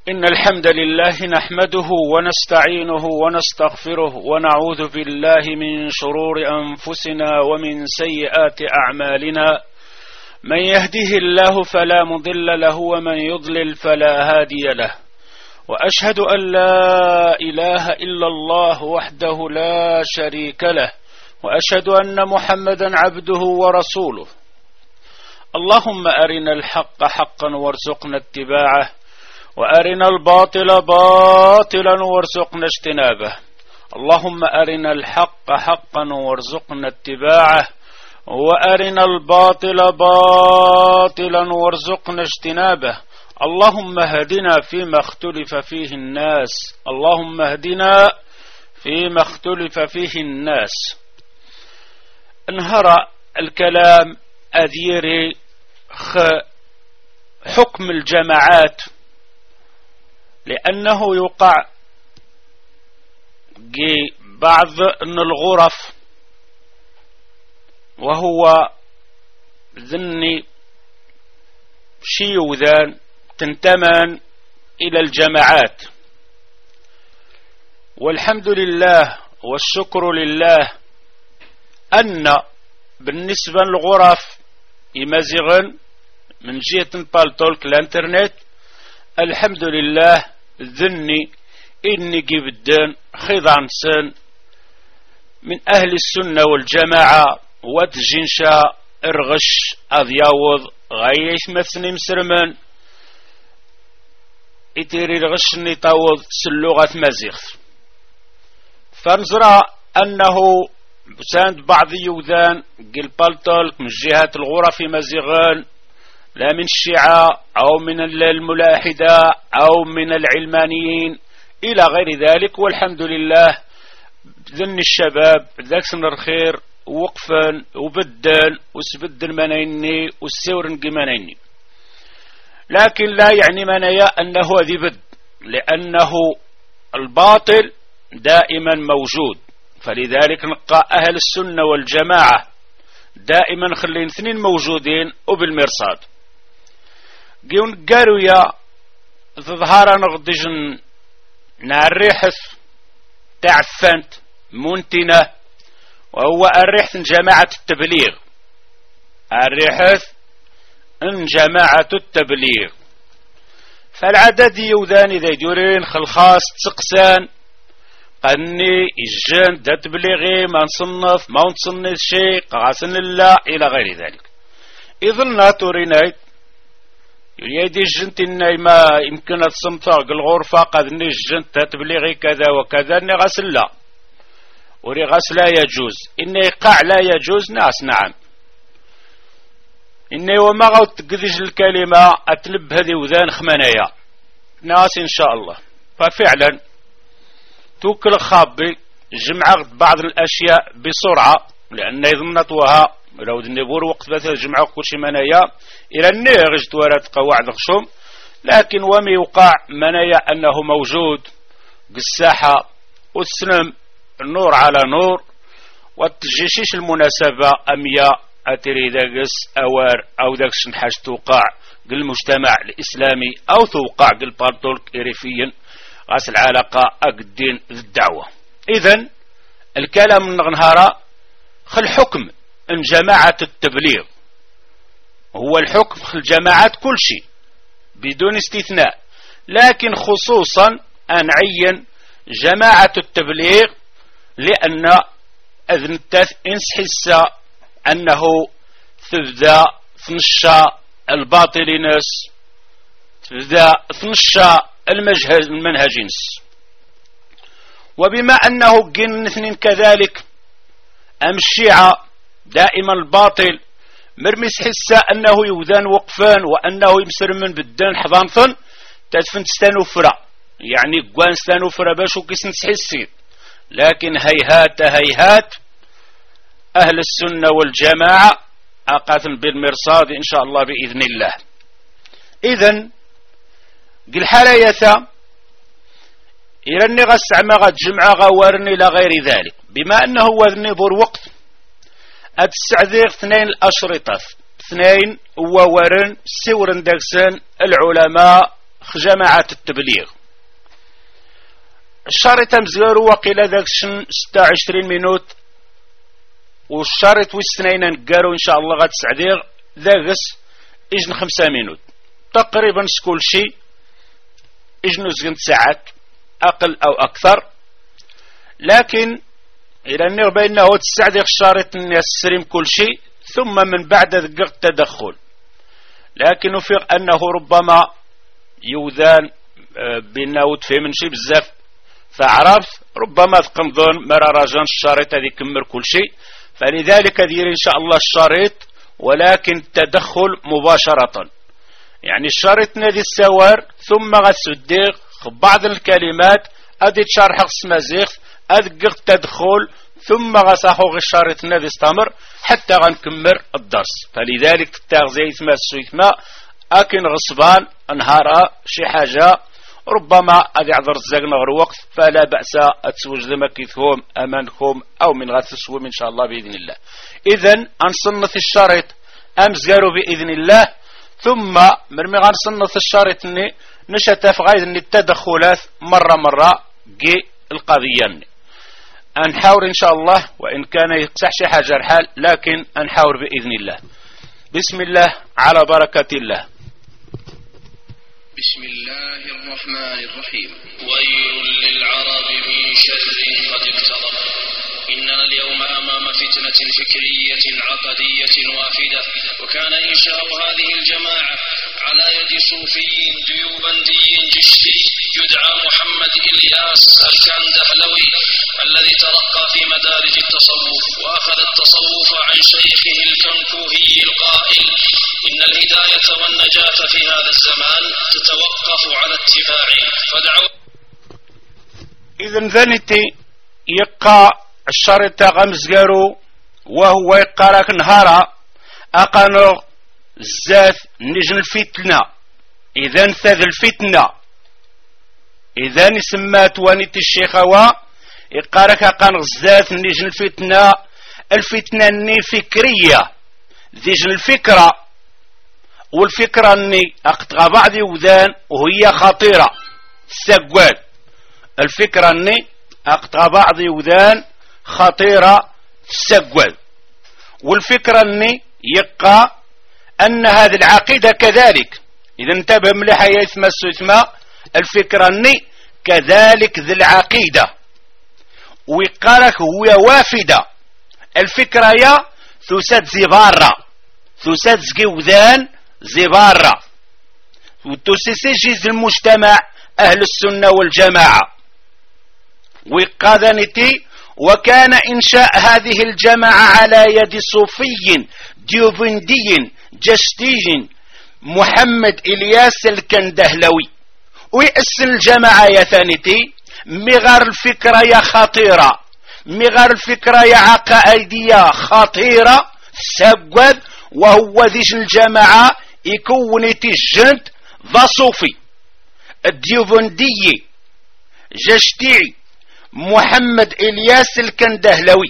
إن الحمد لله نحمده ونستعينه ونستغفره ونعوذ بالله من شرور أنفسنا ومن سيئات أعمالنا. من يهده الله فلا مضل له ومن يضلل فلا هادي له، وأشهد أن لا إله إلا الله وحده لا شريك له، وأشهد أن محمدا عبده ورسوله. اللهم أرنا الحق حقا وارزقنا اتباعه، وأرنا الباطل باطلا وارزقنا اجتنابه. اللهم أرنا الحق حقا وارزقنا اتباعه، وأرنا الباطل باطلا وارزقنا اجتنابه. اللهم اهدنا فيما اختلف فيه الناس، اللهم اهدنا فيما اختلف فيه الناس. انهر الكلام أذيري حكم الجماعات، لأنه يقع بعض الغرف، وهو ذني شيوذان تنتمن إلى الجماعات. والحمد لله والشكر لله أن بالنسبة للغرف يمازغن من جهة بالتولك الانترنت، الحمد لله ذني إني جبدان خضعن سن من أهل السنة والجماعة وتجنشا ارغش أضياوض غايش مثني مسرمن إتيري الغش نطاوض سلوغة مزيغ. فنزرع أنه ساند بعض يوذان قل بالتولك من جهة الغرف مزيغان، لا من الشيعة أو من الملاحدة أو من العلمانيين إلى غير ذلك. والحمد لله ذن الشباب ذاك سن الخير وقفا وبدل وسبدل منيني والسور منيني، لكن لا يعني منايا أنه ذي بد، لأنه الباطل دائما موجود. فلذلك نقى أهل السنة والجماعة دائما خلين اثنين موجودين وبالمرصاد. قيون قالوا يا تظهر نغدجن نعريحث تعفنت منتنة، وهو الريحث جماعة التبليغ، الريحث ان جماعة التبليغ. فالعدد يوذان إذا يدورين خلخاص تسقسان قني الجن دا تبليغي ما نصنف ما نصنف شيء قاسن الله إلى غير ذلك. إذن ناتورينايت يدي الجنت إني ما يمكن تصمتها الغرفة قد ني الجنت تبليغي كذا وكذا إني غسل لا وري غسل لا يجوز، إني قاع لا يجوز ناس نعم، إني وما غاو تقذج الكلمة أتلب هذه وذان خمانية ناس إن شاء الله. ففعلا توكل خابي جمع بعض الأشياء بسرعة، لأن يظنتوها لو دنبور وقت مثل جمعوا كل شيء منايا إلى النير جدوارات قواعد خشوم، لكن ومي يوقع منايا أنه موجود بالساحة والسلم النور على نور. والتجيشيش المناسبة أميا أتري داقس أوار أو داقس نحاج توقع المجتمع الإسلامي أو توقع بالبارتولك إريفيا غاس العلاقة أقدين الدعوة. إذن الكلام من غنهارا خل حكم ان جماعة التبليغ هو الحكم خل جماعات كل شيء بدون استثناء، لكن خصوصا أن عين جماعة التبليغ لأن أذن إنسحس أنه تبدأ ثنشا الباطل ناس، تبدأ ثنشا المنهج نس. وبما أنه جن اثنين كذلك أم الشيعة دائما الباطل مرمس حسا أنه يوذان وقفان وأنه يمسر من بدان حضانثن تدفن تستانوفرا، يعني قوان ستانوفرا باشو كيسن تحسين. لكن هيهات هيهات أهل السنة والجماعة أقاتم بالمرصاد إن شاء الله بإذن الله. إذن قل حاليثا إلى غسع ما غد جمع غوارني إلى غير ذلك، بما أنه وذني بور وقت أتسعذير 2 الأشرطة 2 وورن سورن داكسن العلماء جماعات التبليغ. الشريط مزيرو وقيل ذاك 26 مينوت، والشريط والسنين نقارو ان شاء الله غاد سعديغ ذاكس اجن 5 مينوت تقريبا سكول شي اجنو زغنت ساعات اقل او اكثر. لكن الى انه بانه تستعديغ الشريط السريم كل شيء ثم من بعد ذقق التدخل. لكن نفيق انه ربما يوذان بانه تفهم شي بزاف فعرف ربما تقنظون مراراجان الشريط هذه كمر كل شيء، فلذلك دير ان شاء الله الشريط ولكن تدخل مباشرة. يعني الشريط نادي السوار ثم غتسديغ بعض الكلمات ادي تشرح السمازيغ ادقق تدخل ثم غساخو الشريط نادي استمر حتى غنكمر الدرس. فلذلك تتاغزي ثما السويثما اكن غصبان انهارا شي حاجة ربما ادي عذر الزاقنا غير وقت فلا بأس اتسوج ذما كيثهم امانكم او من غتسوم ان شاء الله باذن الله. اذن انصنث الشريط امزقارو باذن الله ثم مرمي غنصنث الشريط اني نشتف غايد اني التدخلات مرة جي القضية نحاول ان شاء الله وان كان يقصح شي حاجة الحال لكن نحاول باذن الله. بسم الله على بركة الله. بسم الله الرحمن الرحيم. ويل للعرب من شر قد اقترب. إننا اليوم أمام فتنة فكرية عقدية وافدة، وكان إنشاء هذه الجماعة على يد صوفي ديوبندي جشتي يدعى محمد إلياس الكندهلوي الذي ترقى في مدارج التصوف وأخذ التصوف عن شيخه الكنكوهي القائل: إن الهداية والنجاة في هذا الزمان تتوقف على اتباعي فدعوا. إذن ذنتي يقى الشريط غمزقارو وهو يقى لك نهارا أقانو الزاث نجن الفتنة. إذن ثاذ الفتنة إذن سمات وانيت الشيخوة يقى لك أقانو الزاث نجن الفتنة. الفتنة ني فكرية ذيجن الفكرة، والفكرة اني اقتغى بعض وذان وهي خطيرة السقوال. الفكرة اني اقتغى بعض وذان خطيرة السقوال، والفكرة اني يقى ان هذه العقيدة كذلك. اذا انتبه مليح يثمى السثمى الفكرة اني كذلك ذي العقيدة ويقالك هو وافدة. الفكرة يا ثساد زبارة ثساد زقوذان زبارة وتسسجز المجتمع أهل السنة والجماعة وقادنتي. وكان إنشاء هذه الجماعة على يد صوفي ديوبندي جشتي محمد إلياس الكندهلوي. ويأسن الجماعة يا ثانيتي مغار الفكرة يا خطيرة، مغار الفكرة يا عقائدية خطيرة سقوذ. وهو ذيش الجماعة يكون الجند ذا صوفي الديوبندي جشتي محمد إلياس الكندهلوي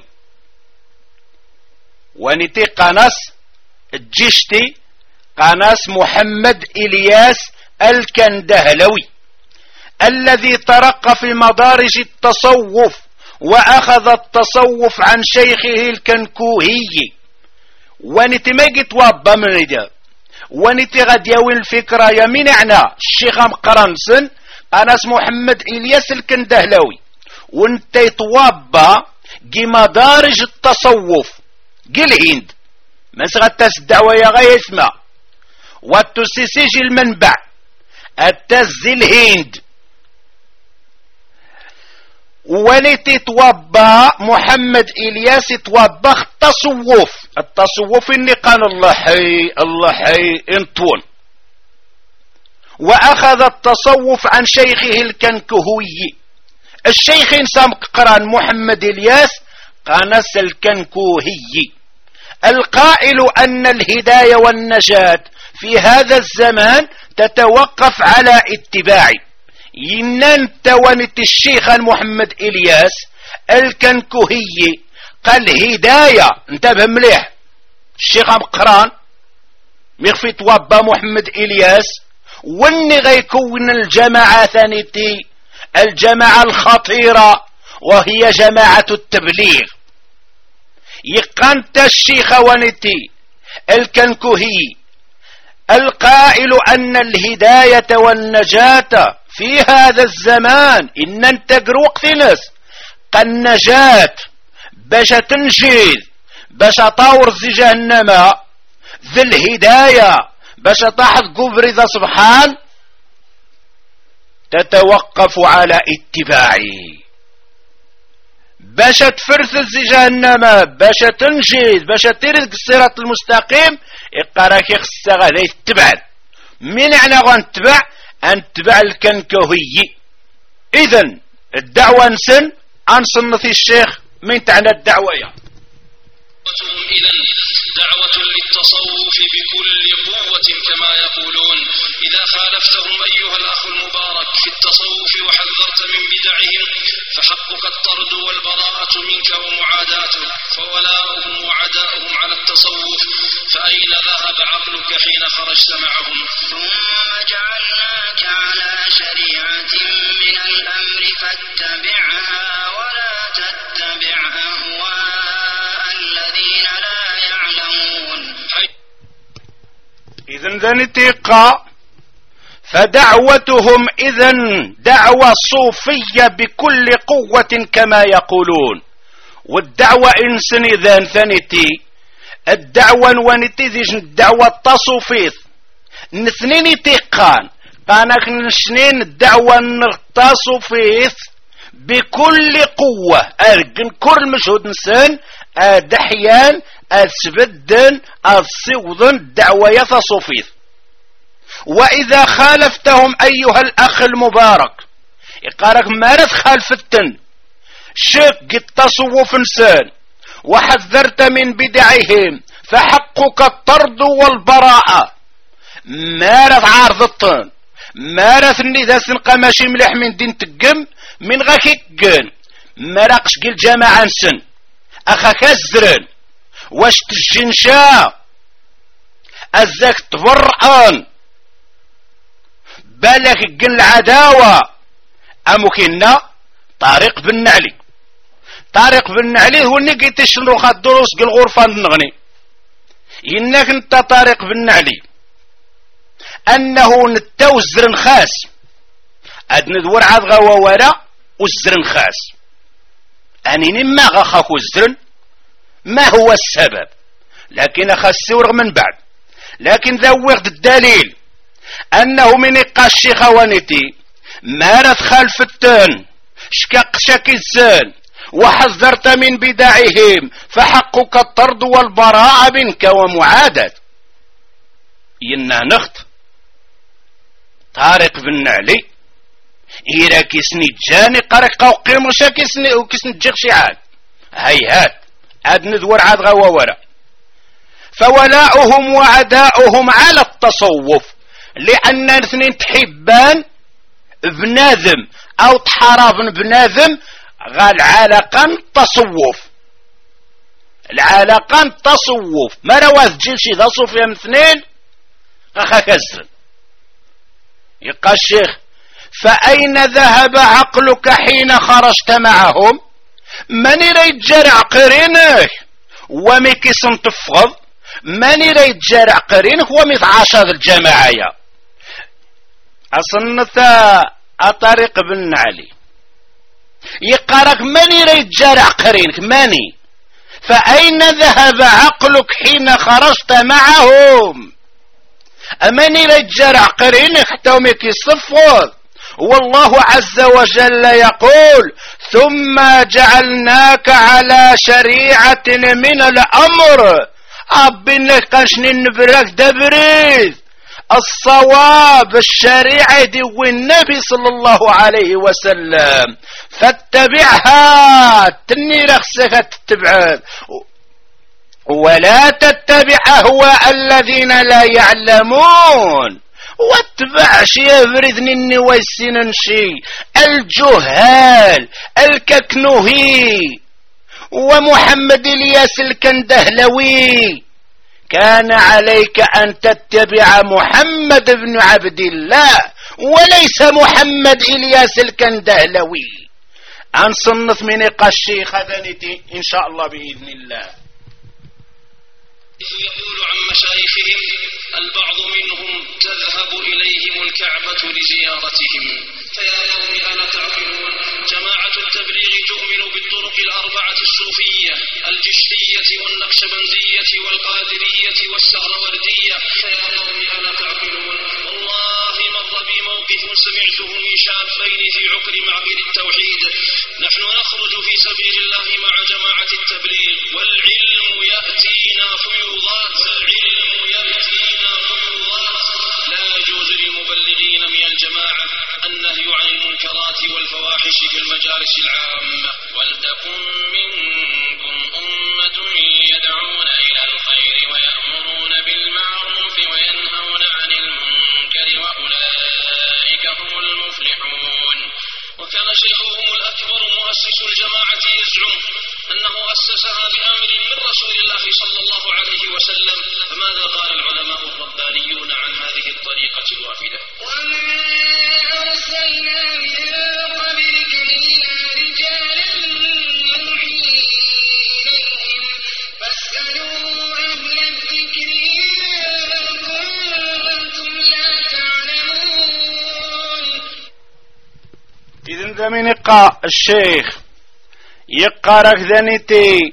ونتي قناص الجشتي قناص محمد إلياس الكندهلوي الذي ترقى في مدارج التصوف وأخذ التصوف عن شيخه الكنكوهي. ونتي ما جيت وابا من رجال ونتي غاد يوين الفكرة يمين عنا الشيخ مقرنسن أناس محمد إلياس الكندهلوي وانت يتوابا جي مدارج التصوف جي الهند ما سغتاس الدعوة يا غاية اسمها وتسيسيجي المنبع التز الهند. ولتي توبا محمد إلياس توبا التصوف إني قال الله حي انطون. وأخذ التصوف عن شيخه الكنكهوي الشيخ إنسان قران محمد إلياس قانس الكنكوهي القائل أن الهداية والنجاة في هذا الزمان تتوقف على اتباعي. ينان توانت الشيخ محمد إلياس الكنكوهي قال هداية. انتبه مليح الشيخ مقران مخفي توابا محمد إلياس واني غيكون الجماعة ثانيتي الجماعة الخطيرة وهي جماعة التبليغ. يقانت الشيخ ونتي الكنكهي القائل أن الهداية والنجاة في هذا الزمان إن انتقر وقت ناس النجاة باش تنجيد باش طاور زي جهنم ذي الهداية باش تحت قبر ذا سبحان تتوقف على اتباعي باش تفرث زي جهنم باش تنجيد باش ترزق الصراط المستقيم إقراك يخصها غادي يتبع. من يعني غنتبع أنتبع الكنكهي. إذن الدعوة نسن أنصنث الشيخ من تعنى الدعوة إذن دعوة للتصوف بكل قوة كما يقولون. إذا خالفتهم أيها الأخ المبارك في التصوف وحذرت من بدعهم فحقك الطرد والبراءة منك ومعاداته، فولاؤهم وعداؤهم على التصوف. فأين ذهب عقلك حين خرجت معهم؟ ثم جعلناك على شريعة من الأمر فاتبعها ولا تتبع أهواء الذين لا يعلمون. إذن ذنتيقا فدعوتهم إذن دعوة صوفية بكل قوة كما يقولون. والدعوة إنسان إذن ثانيتي الدعوة ونتيذج الدعوة التصوفيث نثنين تيقان قانك نشنين الدعوة التصوفيث بكل قوة أرقن كل مشهود نسان دحيان أسبدن أصيوضن الدعوة يتصوفيث. وإذا خالفتهم أيها الأخ المبارك يقارك مارد خالفتن شق التصوف انسان وحذرت من بدعهم فحقك الطرد والبراءة. مارد عارضتن مارد النداس قماشي ملح من دين تقم من غاكيقن مراقش قل جماعة انسان أخاك الزرن واش تجنشا أزاك تبرعان بالك قل العداوة أمكنا طارق بن نعلي. طارق بن نعلي هو اللي قيت الشنروخ الدروس قل غرفة نغني إنك انت طارق بن نعلي أنه نتاو الزرن خاس أد ندور عاد غوا ورا والزرن خاس أني ما غاخاكو الزرن ما هو السبب لكن أخسور من بعد. لكن ذوقت الدليل أنه من إقاش خوانتي مارت خلف التن شكاق شاكزان وحذرت من بدعهم فحقك الطرد والبراءة منك ومعادة. إنا نخت طارق بن نعلي إيرا كيسني جاني قرق قوقيم وكيسني جيغ شعاد هيهات عاد ندور عاد غوا ورا. فولاؤهم وعداؤهم على التصوف لأن الاثنين تحبان بناذم أو تحرافن بناذم غال علاقان تصوف العلاقان تصوف ما رواث جيشي ذا صوفيا مثنين أخا كسر. يقى الشيخ فأين ذهب عقلك حين خرجت معهم؟ من يريد قرينه ومكيس تفض من يريد قرينه ومتعاشى الجماعة أصنتا أطارق بن علي يقارك من يريد قرينك ماني. فأين ذهب عقلك حين خرجت معهم؟ من يريد قرينك حتى ومكيس تفض. والله عز وجل يقول ثم جعلناك على شريعة من الأمر أبنك قنشن نبرك دبريد الصواب الشريعة دي والنبي صلى الله عليه وسلم فاتبعها تني رخصك تتبع ولا تتبع أهواء الذين لا يعلمون. واتبع شي افردني النويسين شي الجهال الككنوهي ومحمد الياس الكندهلوي كان عليك أن تتبع محمد بن عبد الله وليس محمد إلياس الكندهلوي. أنصنف من الشيخ هذانيتي إن شاء الله بإذن الله. يقول عن مشايخهم البعض منهم تذهب إليهم الكعبة لزيارتهم. فيا قوم ألا تعقلون؟ جماعة التبليغ تؤمن بالطرق الأربعة الصوفية الجشتية والنقشبندية والقادرية والسهروردية. فيا قوم ألا تعقلون؟ والله مر بي موقف سمعته من شابين في عقر معبر التوحيد. نحن نخرج في سبيل الله مع جماعة التبليغ والعلم يأتينا فيوضات. لا يجوز للمبلغين من الجماعة النهي عن المنكرات والفواحش في المجالس العامة. ولتكن منكم أمة يدعون إلى الخير ويأمرون بالمعروف وينهون عن المنكر وأولئك هم المفلحون. وكان شيخهم الأكبر مؤسس الجماعة يزعم أنه أسسها بأمر من رسول الله صلى الله عليه وسلم. فماذا قال العلماء الربانيون عن هذه الطريقة الوافدة؟ وما أرسلنا من قبلك إلا رجالا نوحي إليهم فاسألوا أهل الذكر إن كنتم لا تعلمون. إذن ذا من يقع الشيخ يقرأ ذنتي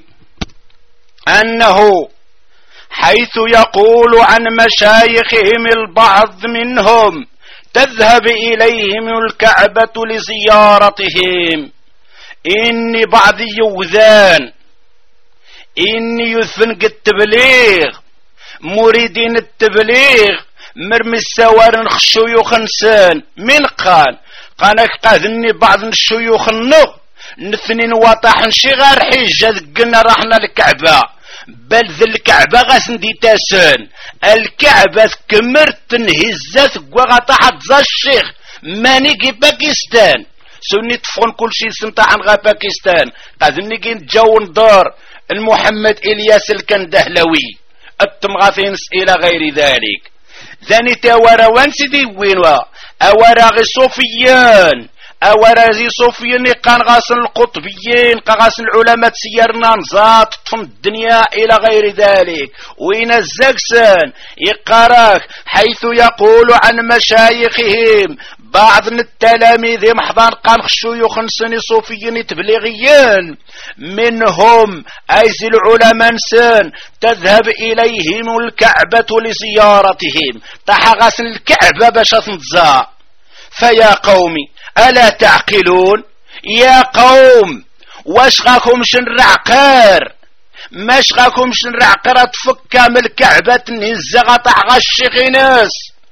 أنه حيث يقول عن مشايخهم البعض منهم تذهب إليهم الكعبة لزيارتهم، إني بعض يوذان إني يثنق التبليغ مريدين التبليغ مرمي السوار الشيوخ نسان. من قال قاذني بعض الشيوخ النغ نثنين واطاح نشغار حجة ذقنا رحنا الكعبة بل ذي الكعبة غاسندي تاسن الكعبة كمرت تنهزت وغطاحت ذا الشيخ مانيكي باكستان سوني تفون كل شيء سنطاحن غا باكستان قاذني كي نتجاون دار المحمد إلياس الكندهلوي التمغاثين إلى غير ذلك. ذاني تاورا وانسدي وينوا أورا غي صوفيان أورا زي صوفيان قان غاسن القطبيين قاسن العلماء سيرنا نزات طفن الدنيا إلى غير ذلك. وين الزكسان يقراك حيث يقول عن مشايخهم بعض التلاميذ محضان قان الشيوخ نسني صوفيين تبليغيين منهم أيز العلماء نسان تذهب إليهم الكعبة لزيارتهم تحغسن الكعبة باش تنتزا. فيا قومي ألا تعقلون؟ يا قوم واش غاكمش نرعقر ماش غاكمش نرعقر تفكا من الكعبة تنهز غطع غشيخي ناس.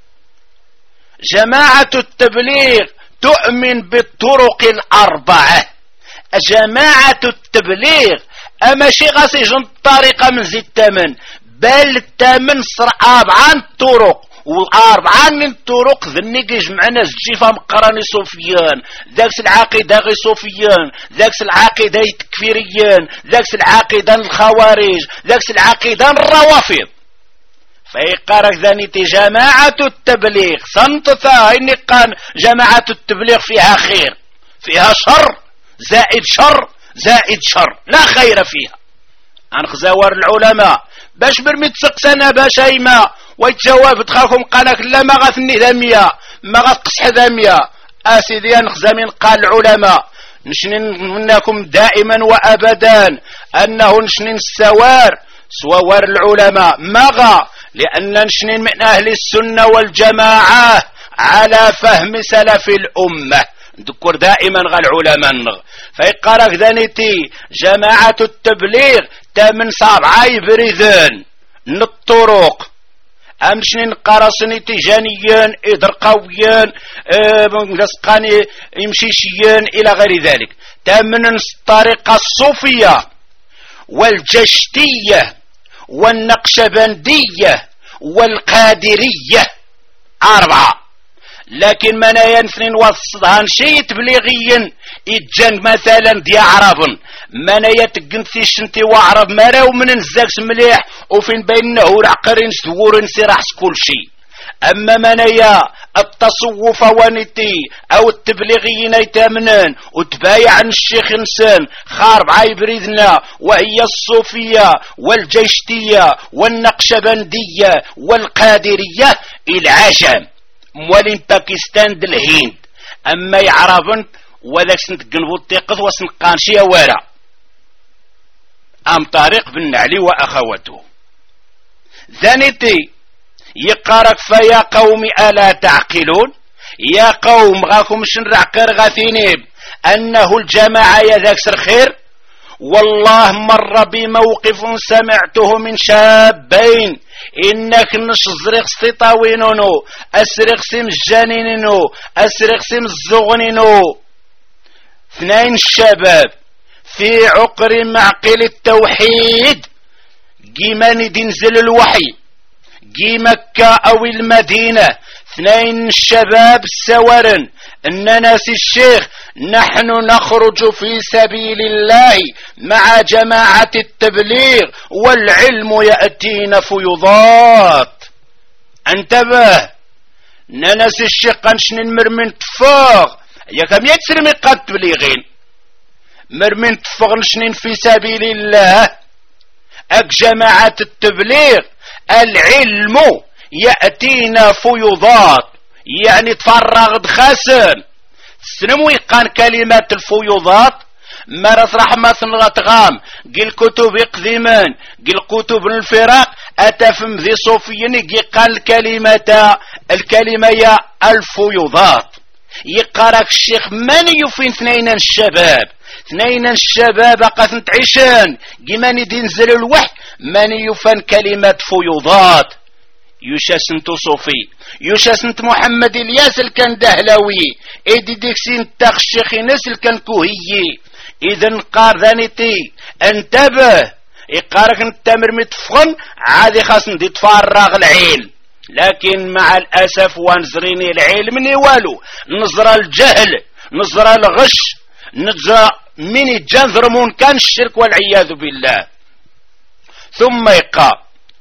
جماعة التبليغ تؤمن بالطرق الأربعة. جماعة التبليغ أما شي غاسيجن الطريقة من زي التمن بل التمن صر 4 طرق و4 من الطرق ذني يجمعنا الجيفة مقراني صوفيان ذاكس العقيدة غي صوفيان ذاكس العقيدة التكفيريان ذاكس العقيدة الخوارج ذاكس العقيدة الروافض. فيقارك ذانيتي جماعة التبليغ سنتثا إني قان جماعة التبليغ فيها خير فيها شر زائد شر زائد شر لا خير فيها. عن خزاور العلماء باش برمي تسقسنا باش ايما ويتجاوب تخاكم قالك لا ما غاثني ذمية ما غاثقصح ذمية اسيدي نخزامين قال العلماء نشنين منكم دائما وابدا انه نشنين السوار سوار العلماء مغا لان نشنين من اهل السنة والجماعة على فهم سلف الامة نذكر دائما غا العلماء. فيقارك ذانيتي جماعة التبليغ تامن صابعة يبريذن الطرق امشنين قرصني تجانيين ادرقاويين مسقاني يمشيشيين الى غير ذلك. تامن الطريقة الصوفية والجشتية والنقشبندية والقادرية 4. لكن منايا نثنين وصدها نشي تبليغيا إتجان مثلا دي عربن منايا تقنثي شنتي وعرب مراو من نزاكس مليح وفين بينه رعقرين سورين سراحس كل شي. أما منايا التصوف وانتي أو التبليغيين يتامنن وتبايع عن الشيخ إنسان خارب عايبريدنا وهي الصوفية والجيشتية والنقشبندية والقادرية العجم موالين باكستان دالهند. أما يعرفن وذاك سنتقنبو التيقظ وسنقانشي وارا أم طارق بن علي وأخوته ذانيتي يقارك فيا قوم ألا تعقلون. يا قوم غاكم شنرع كرغاثينيب أنه الجماعة يذاكسر خير. والله مر بموقف سمعته من شابين إنك نشزرق ستطاوينونو أسرق سم الجانينينو أسرق سم الزغنينو 2 شباب في عقر معقل التوحيد جيماني دينزل الوحي جي مكة أو المدينة 2 شباب سورا أننا سي الشيخ نحن نخرج في سبيل الله مع جماعة التبليغ والعلم يأتينا فيضات. انتبه أننا سي الشيخ قنشن مرمين تفاغ يا كم يتسر من قد تبليغين مرمين تفاغ نشنين في سبيل الله أك جماعة التبليغ العلم يأتينا فيضات يعني تفرغ دخاسن سنموي قان كلمات الفيضات مرث رحمة الغام قل كتب قديما قل كتب الفراق أتفهم ذي صوفيين قال الكلمة يا الفيضات. يقارك الشيخ من يفين 2 الشباب 2 الشباب قاثن تعيشان قيماني دينزل الوحي من يفن كلمة فيضات. يشاسنت صوفي يشاسنت محمد الياس الكان دهلوي ايدي ديكسين تاخ الشيخ ناس الكان كوهيي. اذن قار ذانيتي انتبه يقارك التمر متفخن عادي خاصن دي تفرغ العيل. لكن مع الأسف وانزريني العلم والو نظر الجهل نظر الغش نظر من الجنذرمون كان الشرك والعياذ بالله. ثم يقال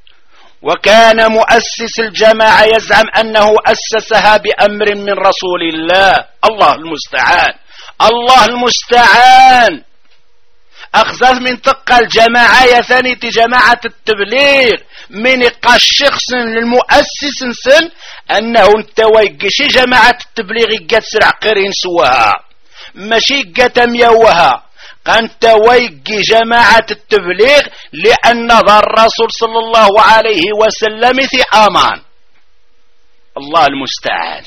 وكان مؤسس الجماعة يزعم أنه أسسها بأمر من رسول الله. الله المستعان الله المستعان. أخذت من تقى الجماعة يا ثاني جماعة التبليغ من يقى الشخص للمؤسس سن أنه انتويقشي جماعة التبليغ يقتسر عقرين سواها ماشي قتم يوها قانت ويقي جماعة التبليغ لأن ذا الرسول صلى الله عليه وسلم في أمان. الله المستعان.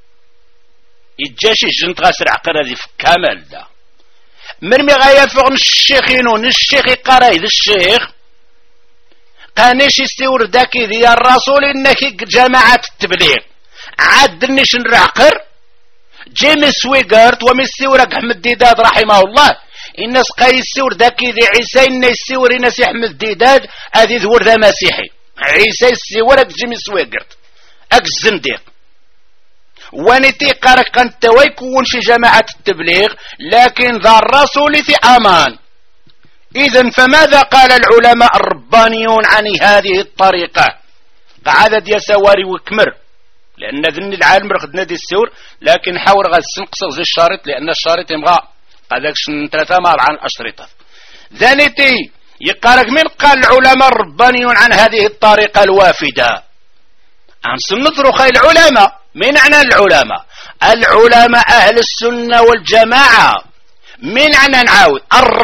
يجاشي جنت غاسر عقر هذه في كامل دا مرمي غاية فوق الشيخينون الشيخ قراي ذا الشيخ قانيش يستور داكي ذي الرسول إنك جماعة التبليغ عادنيش نرعقر جيمس ويغارت ومستورك أحمد ديداد رحمه الله الناس قايسور داكي ذي عيسى إن يسور الناس أحمد ديداد هذه ذور ذا مسيحي عيسى يسورك جيمس ويغارت أك الزنديق ونتي قارك أنت ويكون في جماعة التبليغ لكن ذا الرسول في أمان. إذن فماذا قال العلماء الربانيون عن هذه الطريقة؟ قعدت يا سواري وكمر لأن ذن العالم رخدنا دي السور لكن حاول غا السنقصر زي الشارط لأن الشارط يمغى هذاك 3 عن أشرطة ذانيتي يقارك من قال العلماء الربانيون عن هذه الطريقة الوافدة عن سنة رخي العلماء. من عنا العلماء العلماء أهل السنة والجماعة من عنا نعاود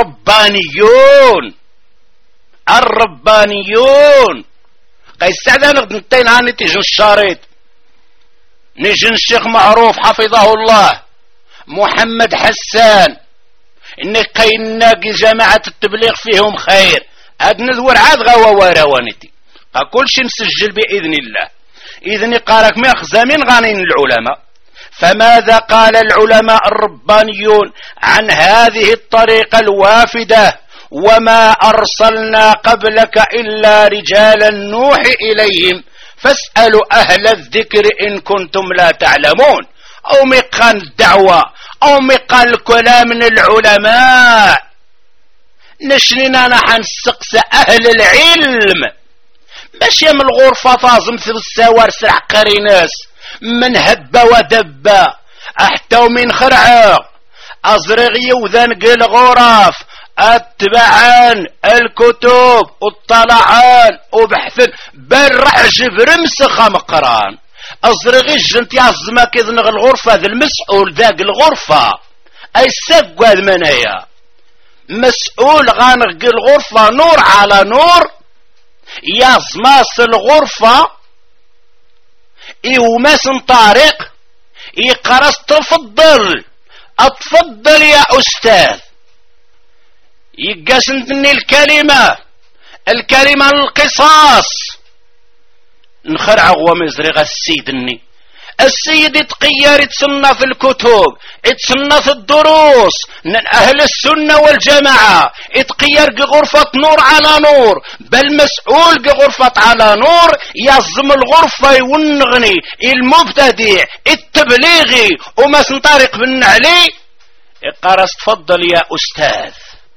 الربانيون قيسعدا نغدنتين هاني تيجن الشارط نيجن الشيخ معروف حفظه الله محمد حسان إنك قيناقي جماعة التبليغ فيهم خير هاد نذور عاد غوا وراوانتي كل شي مسجل بإذن الله. إذن قالك ميخزى من غانين العلماء. فماذا قال العلماء الربانيون عن هذه الطريقة الوافدة؟ وما أرسلنا قبلك إلا رجالا نوحي إليهم فاسألوا أهل الذكر إن كنتم لا تعلمون. أو مقال الدعوة أو مقال الكلام من العلماء. نشنينا نحن نسقس أهل العلم ماشي من الغرفة تازم في السوار سرع قريناس من هب ودب حتى ومن خرع أزرغي وذنق الغرف اتبعان الكتب والطلعان وبحث بالرعج برمسخ مقران أزرغي جنت يعزمك إذنغ الغرفة ذا المسؤول ذاك الغرفة أي سقوا المنايا مسؤول غانق الغرفة نور على نور يازماس الغرفة إيوماس طارق يقرص اتفضل يا أستاذ يقاسنتني الكلمة القصاص نخرع ومزرغ السيد يتقير يتسنى في الكتب يتسنى في الدروس من أهل السنة والجماعة يتقير غرفة نور على نور بل مسؤول غرفة على نور يزم الغرفة يونغني المبتدئ التبليغي وما سنطارق بن علي يقارس تفضل يا أستاذ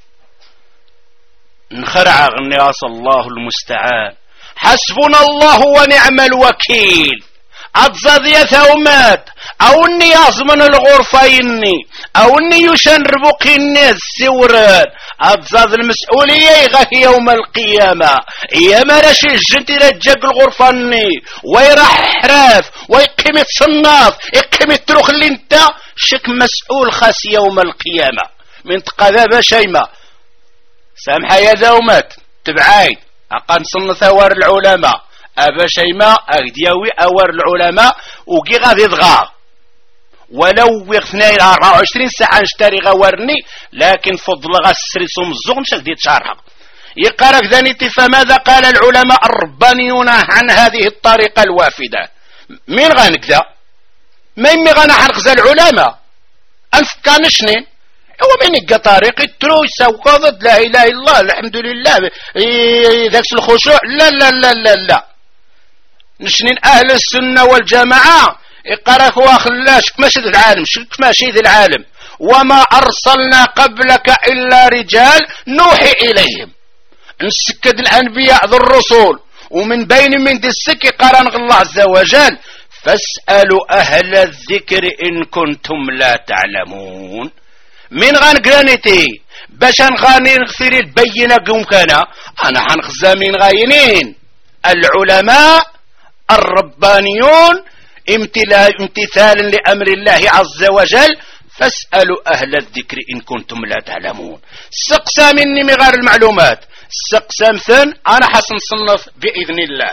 نخرع غني الله المستعان حسبنا الله ونعم الوكيل أتزاد يا ثومات أو أني يزمن الغرفة إني أو أني يشنربق الناس سوران أتزاد المسؤولية يغاك يوم القيامة يا مرش الجنتي رجاك الغرفة إني ويرح حراف ويقيم الصناف يقيم التروخ اللي انت شك مسؤول خاص يوم القيامة من تقذاب شيمة سامحة يا ثومات تبعايد أقان صن ثوار العلماء أبا شيماء أغدياوي أور العلماء وكي غادي يضغى ولو 24 ساعة نشتري غورني لكن فضل غسري سمزون شديد شارها يقرأ ذانيتي فماذا قال العلماء الربانيون عن هذه الطريقة الوافدة مين غانكذا ما يمي غنحرقز العلماء أنفكانشنين هو من يقى طريق الترو يسوقضت لا إله إلا الله الحمد لله ذاك الخشوع لا لا لا لا لا نشنين أهل السنة والجماعة يقرأك واخلاش كماشي ذي العالم كماشي ذي العالم وما أرسلنا قبلك إلا رجال نوحي إليهم نسكد الأنبياء ذو الرسول ومن بين من دي السكي قرن الله عز وجل فاسألوا أهل الذكر إن كنتم لا تعلمون من غانقرانيتي باش غاني نغثير البينة قوم كان أنا حنخزى من غاينين العلماء الربانيون امتثالا لأمر الله عز وجل فاسألوا أهل الذكر إن كنتم لا تعلمون سقسى مني مغار المعلومات سقسى مثل أنا حسن صنف بإذن الله.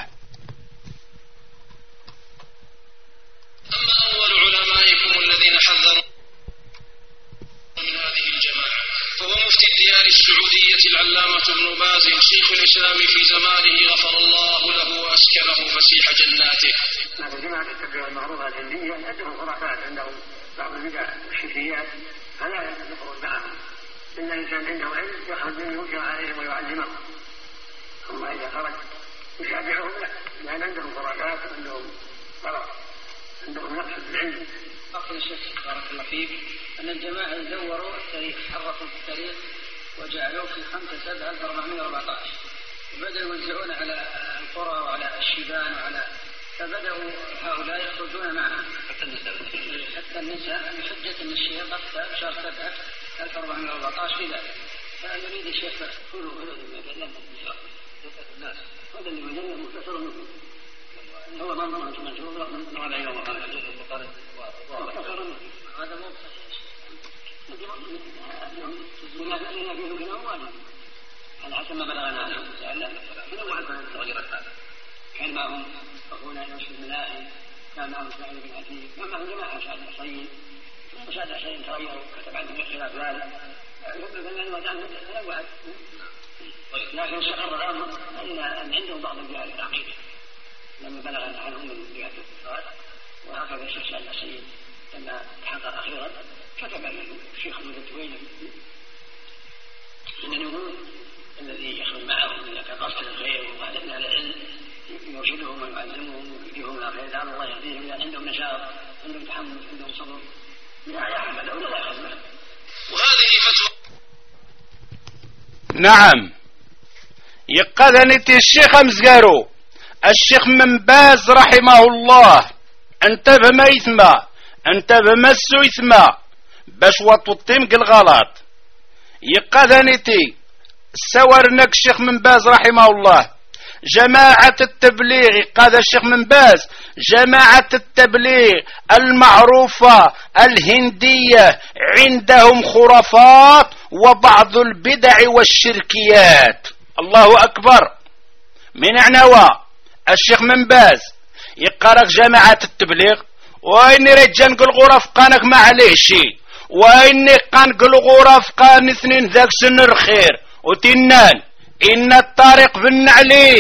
أما أول علمائكم الذين حذروا من هذه الجماعة فهو مفتي الديار السعودية العلامة ابن باز شيخ الإسلام في زمانه غفر الله له وأسكنه فسيح جناته. هذا الجماعة التبليغ المعروفة الهندية عندهم خرافات عندهم بعض البدع والشركيات فلا يتفقون معهم إن الإنسان عنده علم يخرج منه يوجه عليهم ويعلمهم أما إذا خرج يشابعهم لا لأن عندهم خرافات عندهم غلط عندهم نقص العلم. أقول الشيخ بارك الله فيك أن الجماعة زوروا التاريخ حرفوا في التاريخ وجعلوه في 5/7/414 وبدأوا يوزعون على القرى وعلى الشيبان وعلى فبدأوا هؤلاء يخرجون معهم حتى النساء بحجة أن الشيخ أفتى بشهر 7/14 في ذلك فيريد الشيخ كله الناس هذا اللي مجنة مختصر منه هو منشور من على يوم هذا مو صحيح على حسب ما بلغنا عنه من أول من تغيرت هذا كان معهم أخونا يوسف الملاحي كان معهم إسماعيل بن عتيق كان معهم جماعة مشاهد الحسين مشاهد الحسين تغيروا كتب عنهم خلاف ذلك لكن استقر الأمر أن عندهم بعض الجهال العقيدة لما بلغ عنهم من جهة الاتصال وهكذا الشيخ سعد الحسين لما تحقق أخيرا كتب الشيخ ابن التويلي إن النمو الذي يخرج معهم إذا كان قصد الخير وقال إن العلم يرشدهم ويعلمهم ويهديهم الى خير، لعل الله يهديهم، عندهم نشاط، عندهم تحمل، عندهم صبر، يعمل او لا يعمل. وهذه فتوى. نعم. يقذنتي الشيخ مزقارو الشيخ من باز رحمه الله انتبه ما يثمى، انتبه ما السو يثمى باش وطوطيم قل غلط. يقذنتي سورنك الشيخ من باز رحمه الله جماعة التبليغ، قال الشيخ من باز جماعة التبليغ المعروفة الهندية عندهم خرافات وبعض البدع والشركيات. الله أكبر. من عنوى الشيخ من باز يقرأ جماعة التبليغ وإني رجال نقول غرف قانك ما عليه شيء، وإني قانقل غرف قان اثنين ذاك سن الخير وتنان إن الطارق بن عليه،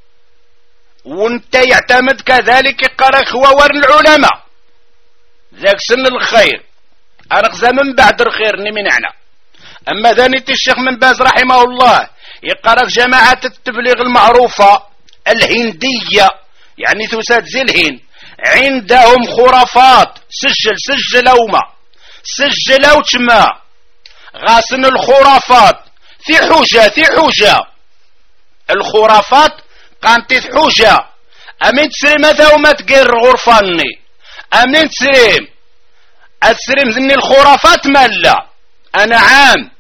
وانت يعتمد كذلك يقرأ خوار العلماء ذاك سن الخير أرغز من بعد الخير نمنعنا. أما ذانيت الشيخ من باز رحمه الله يقرأ جماعة التبليغ المعروفة الهندية يعني ثسات زي الهند عندهم خرافات. سجلوا ما سجلوا تما غاسن الخرافات في حوجة الخرافات قانت حوجة. أمين تسريم هذا وما تقر غرفاني، أمين تسريم ذني الخرافات مالا. أنا عام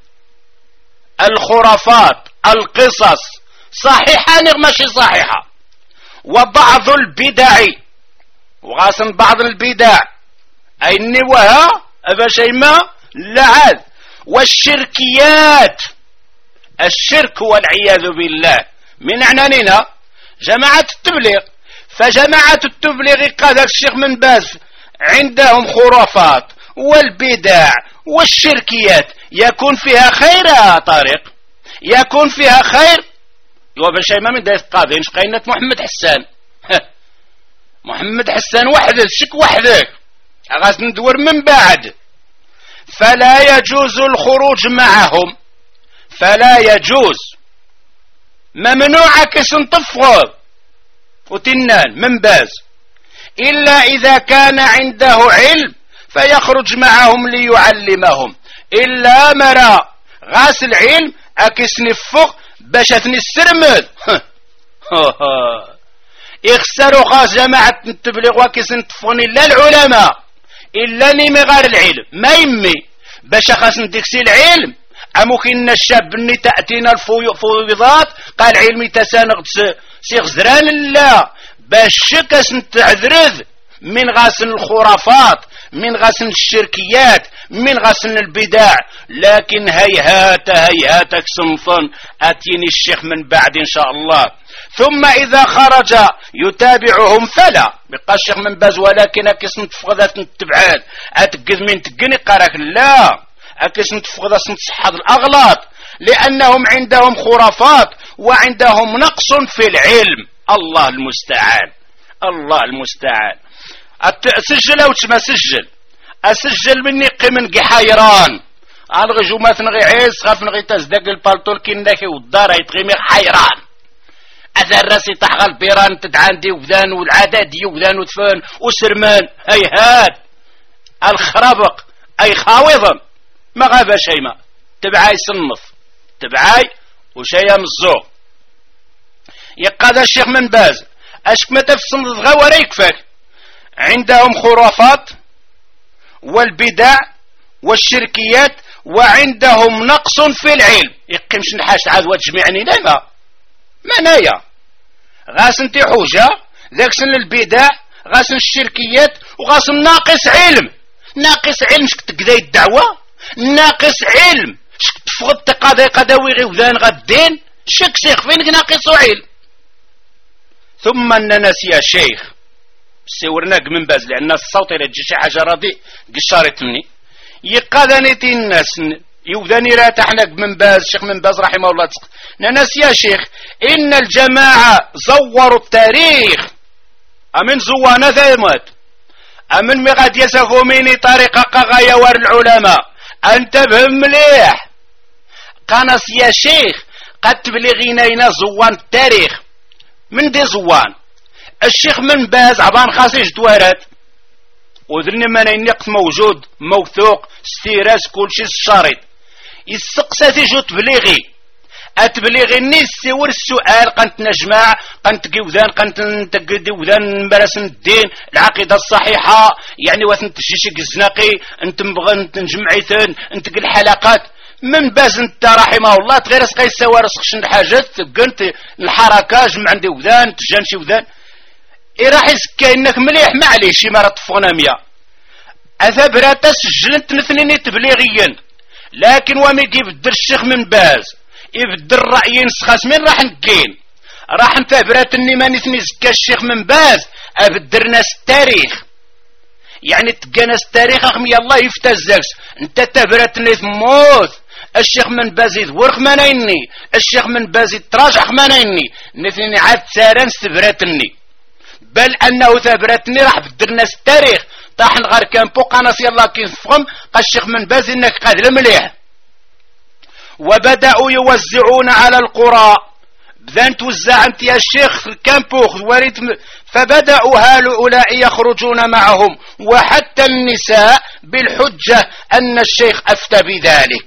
الخرافات القصص صحيحة ماشي صحيحة، وبعض البدع وغاسن بعض البدع أي النوها أبا شيء ما لعاد والشركيات الشرك والعياذ بالله. من عناننا جماعة التبليغ، فجماعة التبليغ قال الشيخ من باز عندهم خرافات والبدع والشركيات يكون فيها خير يا طارق، يكون فيها خير. يوبا شيء ما من دايس قاضي قينة محمد حسان محمد حسان وحدك شك وحدك غاس ندور من بعد. فلا يجوز الخروج معهم، فلا يجوز، ممنوع كسن تفغض وتنان من باز إلا إذا كان عنده علم فيخرج معهم ليعلمهم. إلا مرا غاس العلم أكسن الفق باش أثني السرمد يخسروا خاص جماعة التبليغ وكسن تفغني إلا العلماء إلا نمي غير العلم ما يمي باش خاص نديكسي العلم. أمكن الشاب اللي تأتينا الفوضات قال علمي تسانغ سيغزران لا باش شكس نتعذرذ من غاسن الخرافات، من غاسن الشركيات، من غاسن البدع. لكن هيهاتك صنفا أتيني الشيخ من بعد إن شاء الله. ثم إذا خرج يتابعهم فلا بقى الشيخ من باز ولكن أكس نتفغذات نتبعاد أتقذ من تقني قارك لا أكس نتفغذات نتصحض الأغلاط، لأنهم عندهم خرافات وعندهم نقص في العلم. الله المستعان الله المستعان. سجل أو تسمى أسجل مني قمن حيران ألغي جمات نغي عيس خاف نغي تزدق البالطول كناكي والدار يتغيمي حيران أذا الراسي تحغى البيران تدعاندي وبدان والعدادي وبدان وثفان وسرمان هيهات الخرابق أي خاوضا ما غابا شيء ما تبعاي صنف تبعاي وشيء مزوق. يقاد الشيخ من باز أشك ما تفصل غواري يكفاك عندهم خرافات والبدع والشركيات وعندهم نقص في العلم. يقيمش نحاش عاد وتجمعني لا ما نايا غاسن تي حوجة ذاك سن البدع غاسن الشركيات وغاسن ناقص علم. ناقص علم شك تقداي الدعوة ناقص علم شك تفغد قداوي غيوذان غدين شك شيخ فين ناقص علم. ثم أننا يا شيخ سورناك من باز لأن الصوت إلى شي حاجة راضي قشارت مني يقادني الناس يوذاني راتحناك من باز شيخ من باز رحمه الله ناس يا شيخ إن الجماعة زوروا التاريخ أمن زوانا ذيمات أمن مغاد يسفو مني طريقة قغايا ور العلماء انتبه مليح قناص يا شيخ قد تبلغينا زوان التاريخ من دي زوان الشيخ من باز عبان خاصي جدوارات وذلني ما نقط موجود موثوق ستيراس كل شيء الشريط يسقسا تيجو تبليغي اتبليغي النيس ور السؤال قنت نجمع قنت قيوذان قنت نتقدي وذان مبارس الدين العقيدة الصحيحة يعني وثن تجيشي الزناقي انت مبغى نجمعيثن انت الحلقات من باز انت رحمه الله تغير سقي سوارس خشن حاجات قنت الحركة جمع عندي وذان تجانشي وذان اي راح يسكى انك مليح معليش ما رطفونا ميا اثبرات سجلت مثلين تبليغيا لكن ومي يبدل الشيخ من باز يبدل الرأي نسخاس من راح نكين راح نثبرات اني ما نثني زكا الشيخ من باز ابدر ناس التاريخ يعني تلقى ناس التاريخ اخمي الله يفتزكس انت تبرات اني تموت الشيخ من باز يدور خمانيني الشيخ من باز يتراجع خمانيني نثني عاد ساران استبراتني بل انه ثبرتني راح بدل ناس التاريخ طاحن غير كان بوق انا سي الله كيفهم قال الشيخ من باز انك قادر مليح وبداوا يوزعون على القرى بذان توزع انت يا الشيخ كان بوخ فبداوا هؤلاء يخرجون معهم وحتى النساء بالحجه ان الشيخ افتى بذلك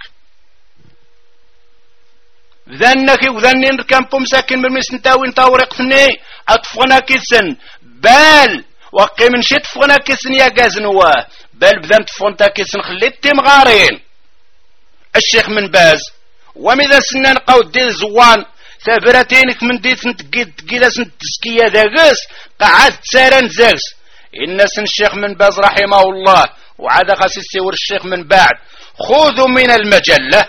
ذنك وذنين كان بوم ساكن بالمسنتاوي نطورق ثني اطفنا كيسن بال وقي من شي طفنا كيسن يا قازنواه بل بذن طفنتا كيسن خليت مغارين الشيخ من باز ومذا سنان قاو ديل زوان ثابرتينك من ديت تقيل سنت تسكية داقس قعدت سارن زاقس الناس الشيخ من باز رحمه الله وعاد خاص يسيور الشيخ من بعد خذوا من المجلة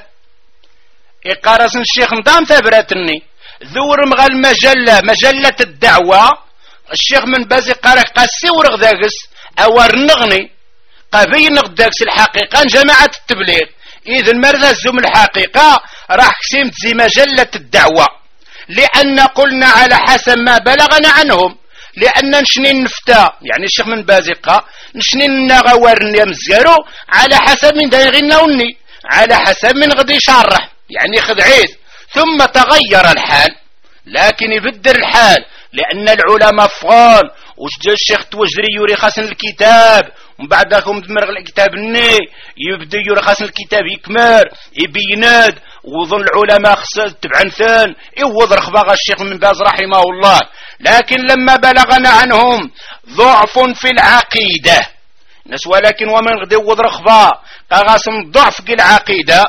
إقارس الشيخ نظام ثابرتني ذور مغا المجلة مجلة الدعوة الشيخ من باز يقارك قاسي ورغداقس أور نغني قبي نغداقس الحقيقة جماعة التبليغ إذن مرزا من الحقيقة راح كسيمت زي مجلة الدعوة لأن قلنا على حسب ما بلغنا عنهم لأن نشنين نفتى يعني الشيخ من بازقة نشنين نغوارن يمزقرو على حسب من دايغيناوني على حسب من غدي شرح يعني خذعيث ثم تغير الحال لكن يبدل الحال لأن العلماء فغان وش الشيخ توجري يوري خاصن الكتاب ومن بعدكم دمرغ الكتاب الني يبدأ يوري خاصن الكتاب يكمر يبيناد وظن العلماء خص تبعن ثان يوض رخباغ الشيخ من باز رحمه الله لكن لما بلغنا عنهم ضعف في العقيدة ناس ولكن ومن غدي يوض رخبا قاسم ضعف في العقيدة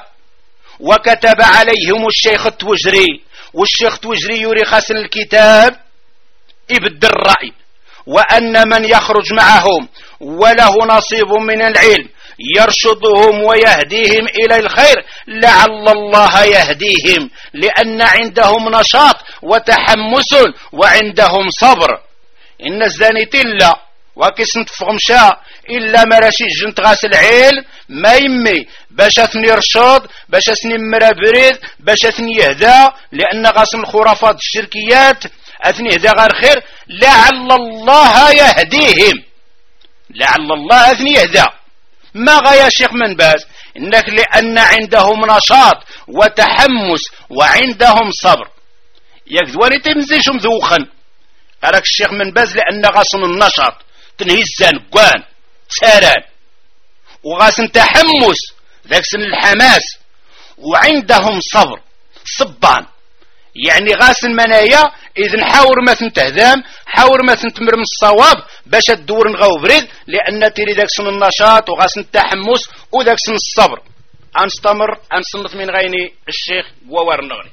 وكتب عليهم الشيخ التوجري والشيخ التوجري يوري خاصن الكتاب يبدل الرأي وأن من يخرج معهم وله نصيب من العلم يرشدهم ويهديهم إلى الخير لعل الله يهديهم لأن عندهم نشاط وتحمس وعندهم صبر إن الزانيت إلا وكسنت فغمشا إلا مراشي جنت غاس العلم ما يمي باش اثني رشاد باش اثني مرابريد باش اثني يهدى لأن غاس الخرافات الشركيات اثني يهدى غير خير لعل الله يهديهم لعل الله اثني يهدى ما غايا شيخ من باز انك لأن عندهم نشاط وتحمس وعندهم صبر يكذواني تمزيشهم ذوخا قالك الشيخ من باز لأن غاصن النشاط تنهزان قوان ساران وغاسن تحمس ذاك سن الحماس وعندهم صبر صبان يعني غاسن منايا إذن حاور ما تنتهدام حاور ما تنتمر من الصواب باش تدور نغاو بريد لأن تري ذاك سن النشاط وغاسن التحمس وذاك سن الصبر أنستمر أنصنف من غيني الشيخ ووار النغري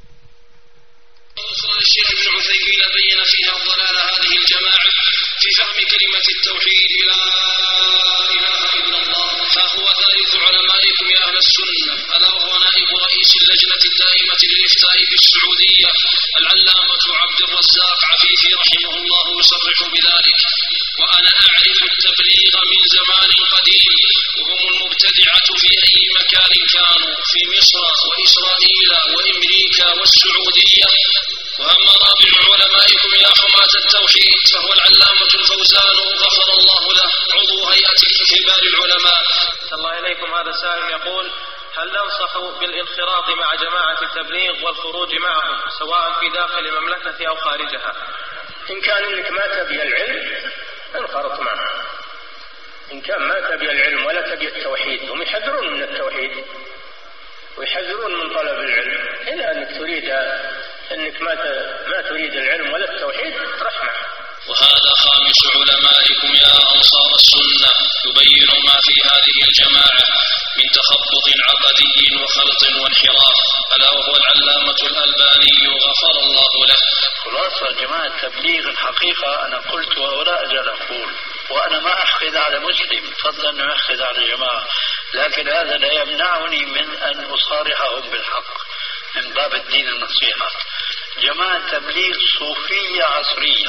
الشيخ ابن عثيمين بين فيها ضلال هذه الجماعة في فهم كلمة التوحيد لا إله إلا الله فهو ثالث علمائكم يا أهل السنة ألا وهو نائب رئيس اللجنة الدائمة للإفتاء في السعودية العلامة عبد الرزاق عفيفي رحمه الله يصرح بذلك وأنا أعرف التبليغ من زمان قديم وهم المبتدعة في أي مكان كانوا في مصر وإسرائيل وأمريكا والسعودية وأما رابع علمائكم يا حماة التوحيد فهو العلامة الفوزان غفر الله له عضو هيئة كبار العلماء. الله إليكم. هذا سائل يقول هل ننصح بالانخراط مع جماعة التبليغ والخروج معهم سواء في داخل المملكة أو خارجها؟ إن كان إنك ما تبي العلم انخرط معهم، إن كان ما تبي العلم ولا تبي التوحيد، هم يحذرون من التوحيد ويحذرون من طلب العلم، إلا أنك تريد أنك ما تريد العلم ولا التوحيد رحمة. وهذا خامس علمائكم يا أنصار السنة يبين ما في هذه الجماعة من تخبط عقدي وخلط وانحراف، ألا وهو العلامة الألباني غفر الله له. خلاصة جماعة التبليغ الحقيقة أنا قلت ولا أزال أقول، وأنا ما أحقد على مسلم فضلا أن أحقد على جماعة، لكن هذا لا يمنعني من أن أصارحهم بالحق من باب الدين النصيحة. جماعة التبليغ صوفية عصرية،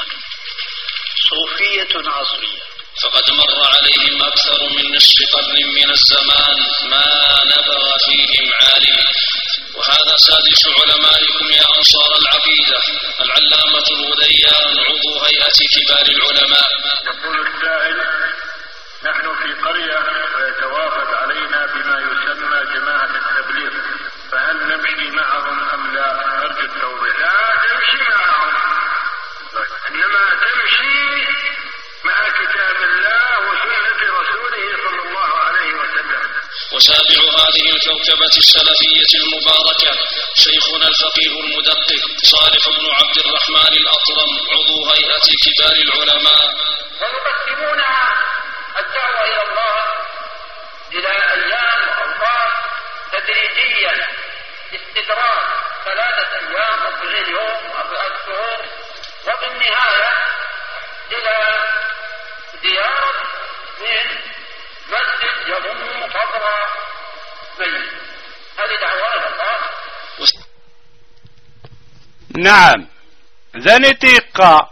صوفية عصرية، فقد مر عليهم أكثر من نصف قرن من الزمان ما نبغ فيهم عالم. وهذا سادس علمائكم يا أنصار العقيدة العلامة الغذيان عضو هيئة كبار العلماء. يقول السائل: نحن في قرية ويتوافد علينا بما يسمى جماعة التبليغ، فهل نمشي معهم أم لا؟ أرجو التوضيح. لا تمشي معهم، إنما تمشي مع كتاب الله وسنة رسوله صلى الله عليه وسلم. وسابع هذه الكوكبة السلفية المباركة شيخنا الفقيه المدقق صالح بن عبد الرحمن الأطرم عضو هيئة كبار العلماء. ونقسمون الدعوة إلى الله إلى أيام وأوقات تدريجيا، استدراج 3 أيام و20 يوم و4 شهور، وبالنهاية إلى زيارة من مسجد يضم قبر ميت. هذه دعوة إلى الله. نعم، ذنتيقة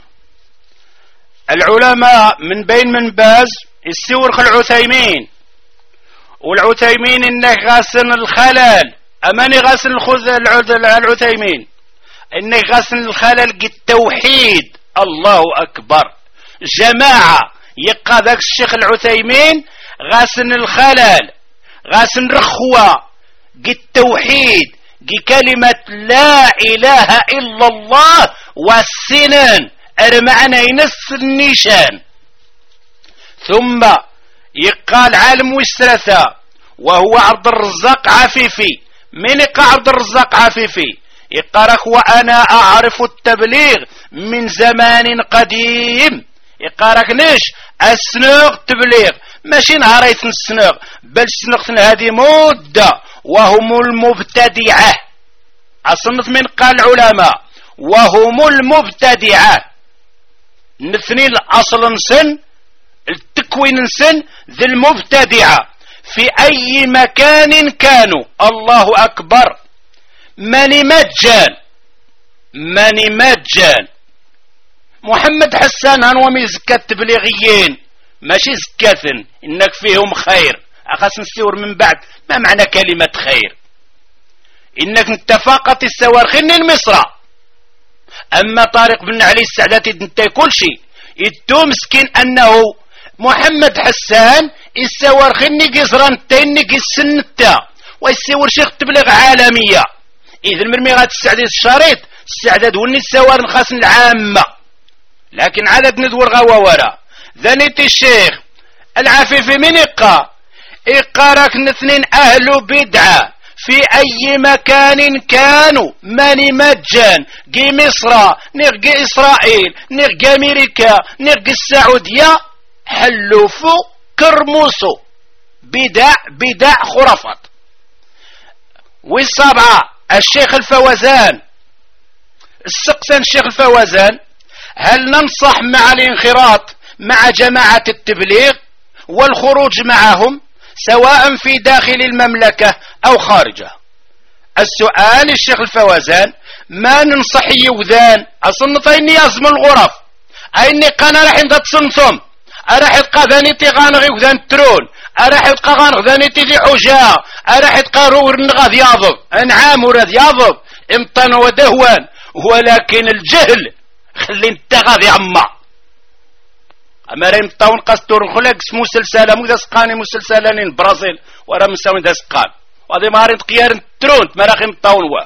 العلماء من بين من باز السورخ العثيمين، والعثيمين إنه غاسن الخلل، أماني غاسن العثيمين إنه غاسن الخلل التوحيد. الله أكبر، جماعة يقى ذاك الشيخ العثيمين غاسن الخلل، غاسن رخوة التوحيد، كلمة لا إله إلا الله والسنن المعنى ينس النيشان. ثم يقال عالم وسترثة وهو عبد الرزاق عفيفي. من يقال عبد الرزاق عفيفي؟ يقارك وأنا أعرف التبليغ من زمان قديم. يقارك نيش السنوغ تبليغ، ماشي نهاريت السنوغ، بل سنوغ هذه مدة، وهم المبتدعة. أصنف من قال العلماء وهم المبتدعة، نثني الأصل نسن التكوين نسن ذي المبتدعة في أي مكان كانوا. الله أكبر، ماني مجان محمد حسان هنومي زكاة تبليغيين ماشي زكاة إنك فيهم خير. أخاس نستور من بعد ما معنى كلمة خير؟ إنك انتفاقت السوارخين المصرى. أما طارق بن علي السعداتي انت كل شيء يدو مسكين أنه محمد حسان السوارخين قصران تينك السنة ويسور شيخ تبلغ عالمية. إذا المرمي غات السعدي الشريط السعداد وني السوار الخاصن العامة، لكن عدد ندور غوا ورا ذنيت الشيخ العفيفي من إقارك نثنين أهل بدعة في أي مكان كانوا، ماني مجان قي مصر نرقى إسرائيل نرقى أمريكا نرقى السعودية حلوفوا كرموسوا بدع خرافات. والسابعة الشيخ الفوزان، السقسان الشيخ الفوزان: هل ننصح مع الانخراط مع جماعة التبليغ والخروج معهم سواء في داخل المملكة أو خارجها؟ السؤال الشيخ الفوزان: ما ننصح يوذان أصنطيني يزم الغرف أيني قانا راح تصنصم أراح يتقى ذانيتي غانغي وذان ترون أراح يتقى غانغ ذانيتي ذي حجاة أراح يتقى رور نغاذ ياضب أنعام وراد ياضب امطان ودهوان، ولكن الجهل خلي انتغاذ يعمى. أما رأي مطاون قاستور الخلاق اسمو سلسالة مو ذا سقاني مسلسلانين برازيل ورا مساوين ذا سقان وهذه مارين قيار ترونت مراخي مطاونوا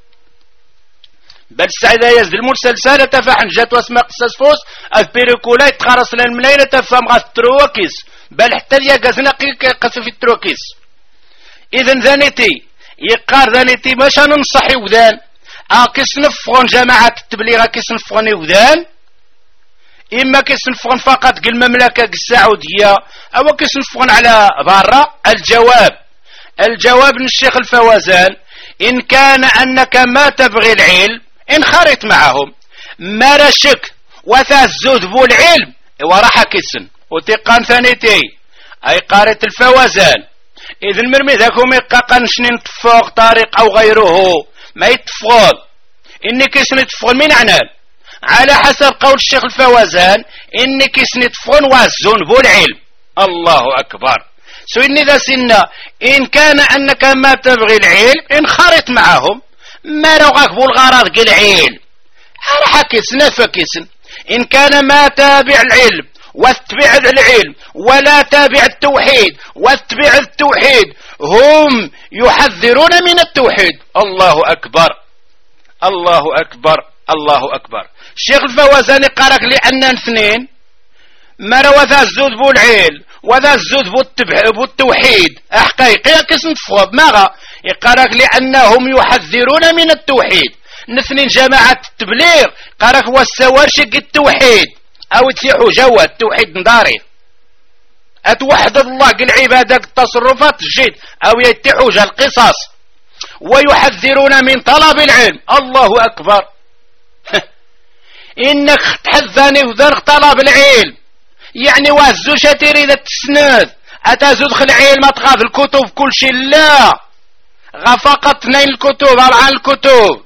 بل السعيدة يزد المرسل سالة تفاحن جات واسماء قصص فوس البيريكولاي تخرص لنا الملايين تفهم غاث تروكيس بل حتى ليا قازنا قصف في التروكيس إذن ذانيتي يقار ذانيتي ماشا ننصحي وذان كيسنفغن جماعة التبليغ كيسنفغن وذان إما كيسنفغن فقط المملكة السعودية أو كيسنفغن على برا. الجواب من الشيخ الفوزان إن كان أنك ما تبغي العلم انخرط معهم ما رشك وتزود بو العلم وراح كيسن وتقان ثانيتي أي قارة الفوزان إذن مرمي ذاكم يقاقا نشنين تفوق طريق أو غيره ما يتفغل إني كيسن يتفغل من عنان على حسب قول الشيخ الفوزان إني كيسن يتفغل وزون بو العلم. الله أكبر. سو إني ذا سنة إن كان أنك ما تبغي العلم انخرط معهم ما رغاك بو الغرض قل علم راح كيسن فكيسن. إن كان ما تابع العلم واتبع العلم ولا تابع التوحيد واتبع التوحيد هم يحذرون من التوحيد. الله أكبر الله أكبر الله أكبر. الشيخ الفوزاني قالك لأن اثنين ما روا ذا الزود بو العلم وذا الزود بو التوحيد حقيقي كسن تفوض ماغا يقالك لأنهم يحذرون من التوحيد. نثنين جماعة التبليغ قالك هو السواشق التوحيد أو تسيحوا جوا التوحيد نداري أتوحد الله العبادة التصرفات الجيد أو يتحوا جا القصص ويحذرون من طلب العلم. الله أكبر. إنك تحذني وذرق طلب العلم يعني وازوش تريد تسند أتازود خل العلم أتغاف الكتب كل شيء لا غا فقط 2 الكتب 4 الكتب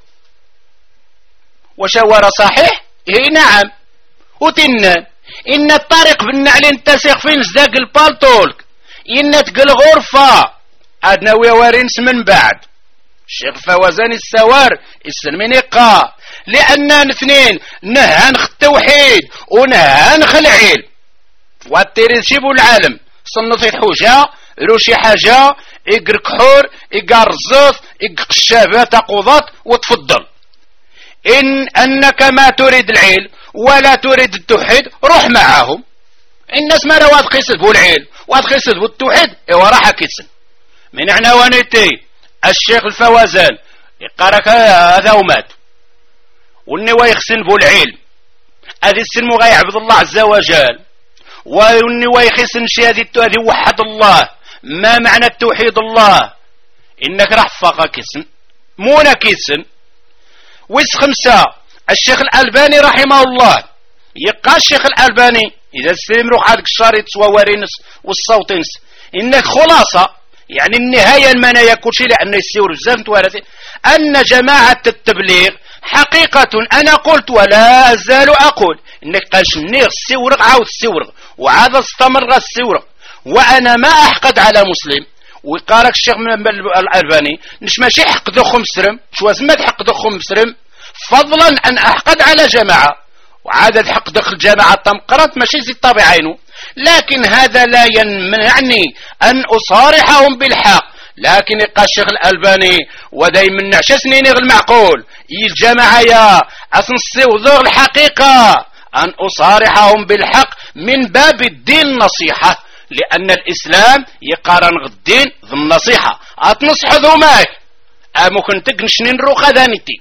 وشوار صحيح. إيه نعم وتنان إن الطريق بالنعلين تسيق في نزداق البالتولك إن تقل غرفة أدنا ويوارنس من بعد الشيخ فوزاني السوار السلمين يقا لأننا اثنين نهانخ التوحيد ونهانخ العلم والتريد شيبو العالم صنفي حوجة روشي حاجة إقر كحور إقر رزاف إقر الشابة تقوضات وتفضل. إن أنك ما تريد العلم ولا تريد التوحيد روح معهم. الناس ما رواد قيسد بو العلم واد قيسد بو التوحيد إيوا راح كيسن من عنوانيتي الشيخ الفوزان يقارك هذا ومات والنوا يخسن بو العلم هذه السن غيعبد الله عز وجل والنوا يخسن شي هذه وحد الله. ما معنى التوحيد الله إنك راح فاقا كيسن مونا كيسن. ويس 5 الشيخ الألباني رحمه الله يقال الشيخ الألباني إذا استلم روح هذاك الشريط ووارينس والصوتينس إنك خلاصة يعني النهاية المنايا كل شيء لأنه يسير بزاف نتوارث أن جماعة التبليغ حقيقة أنا قلت ولا أزال أقول إنك قالش النير السورغ عاود السورغ وعاد استمر السورغ وأنا ما أحقد على مسلم. ويقارك الشيخ الألباني نش ماشي حقد أخو مسرم شو زمد حقد أخو مسرم فضلا أن أحقد على جماعة وعادة حقد أخو الجماعة تمقرات ماشي زي طبيعينه لكن هذا لا يمنعني أن أصارحهم بالحق. لكن يقال الشيخ الألباني ودايما نعشى سنين غير المعقول الجماعة يا أسنصي وذوغ الحقيقة أن أصارحهم بالحق من باب الدين النصيحة لأن الإسلام يقارن الدين ذو النصيحة أتنصح ذو ماك ممكن تقنشنين روخة ذانيتي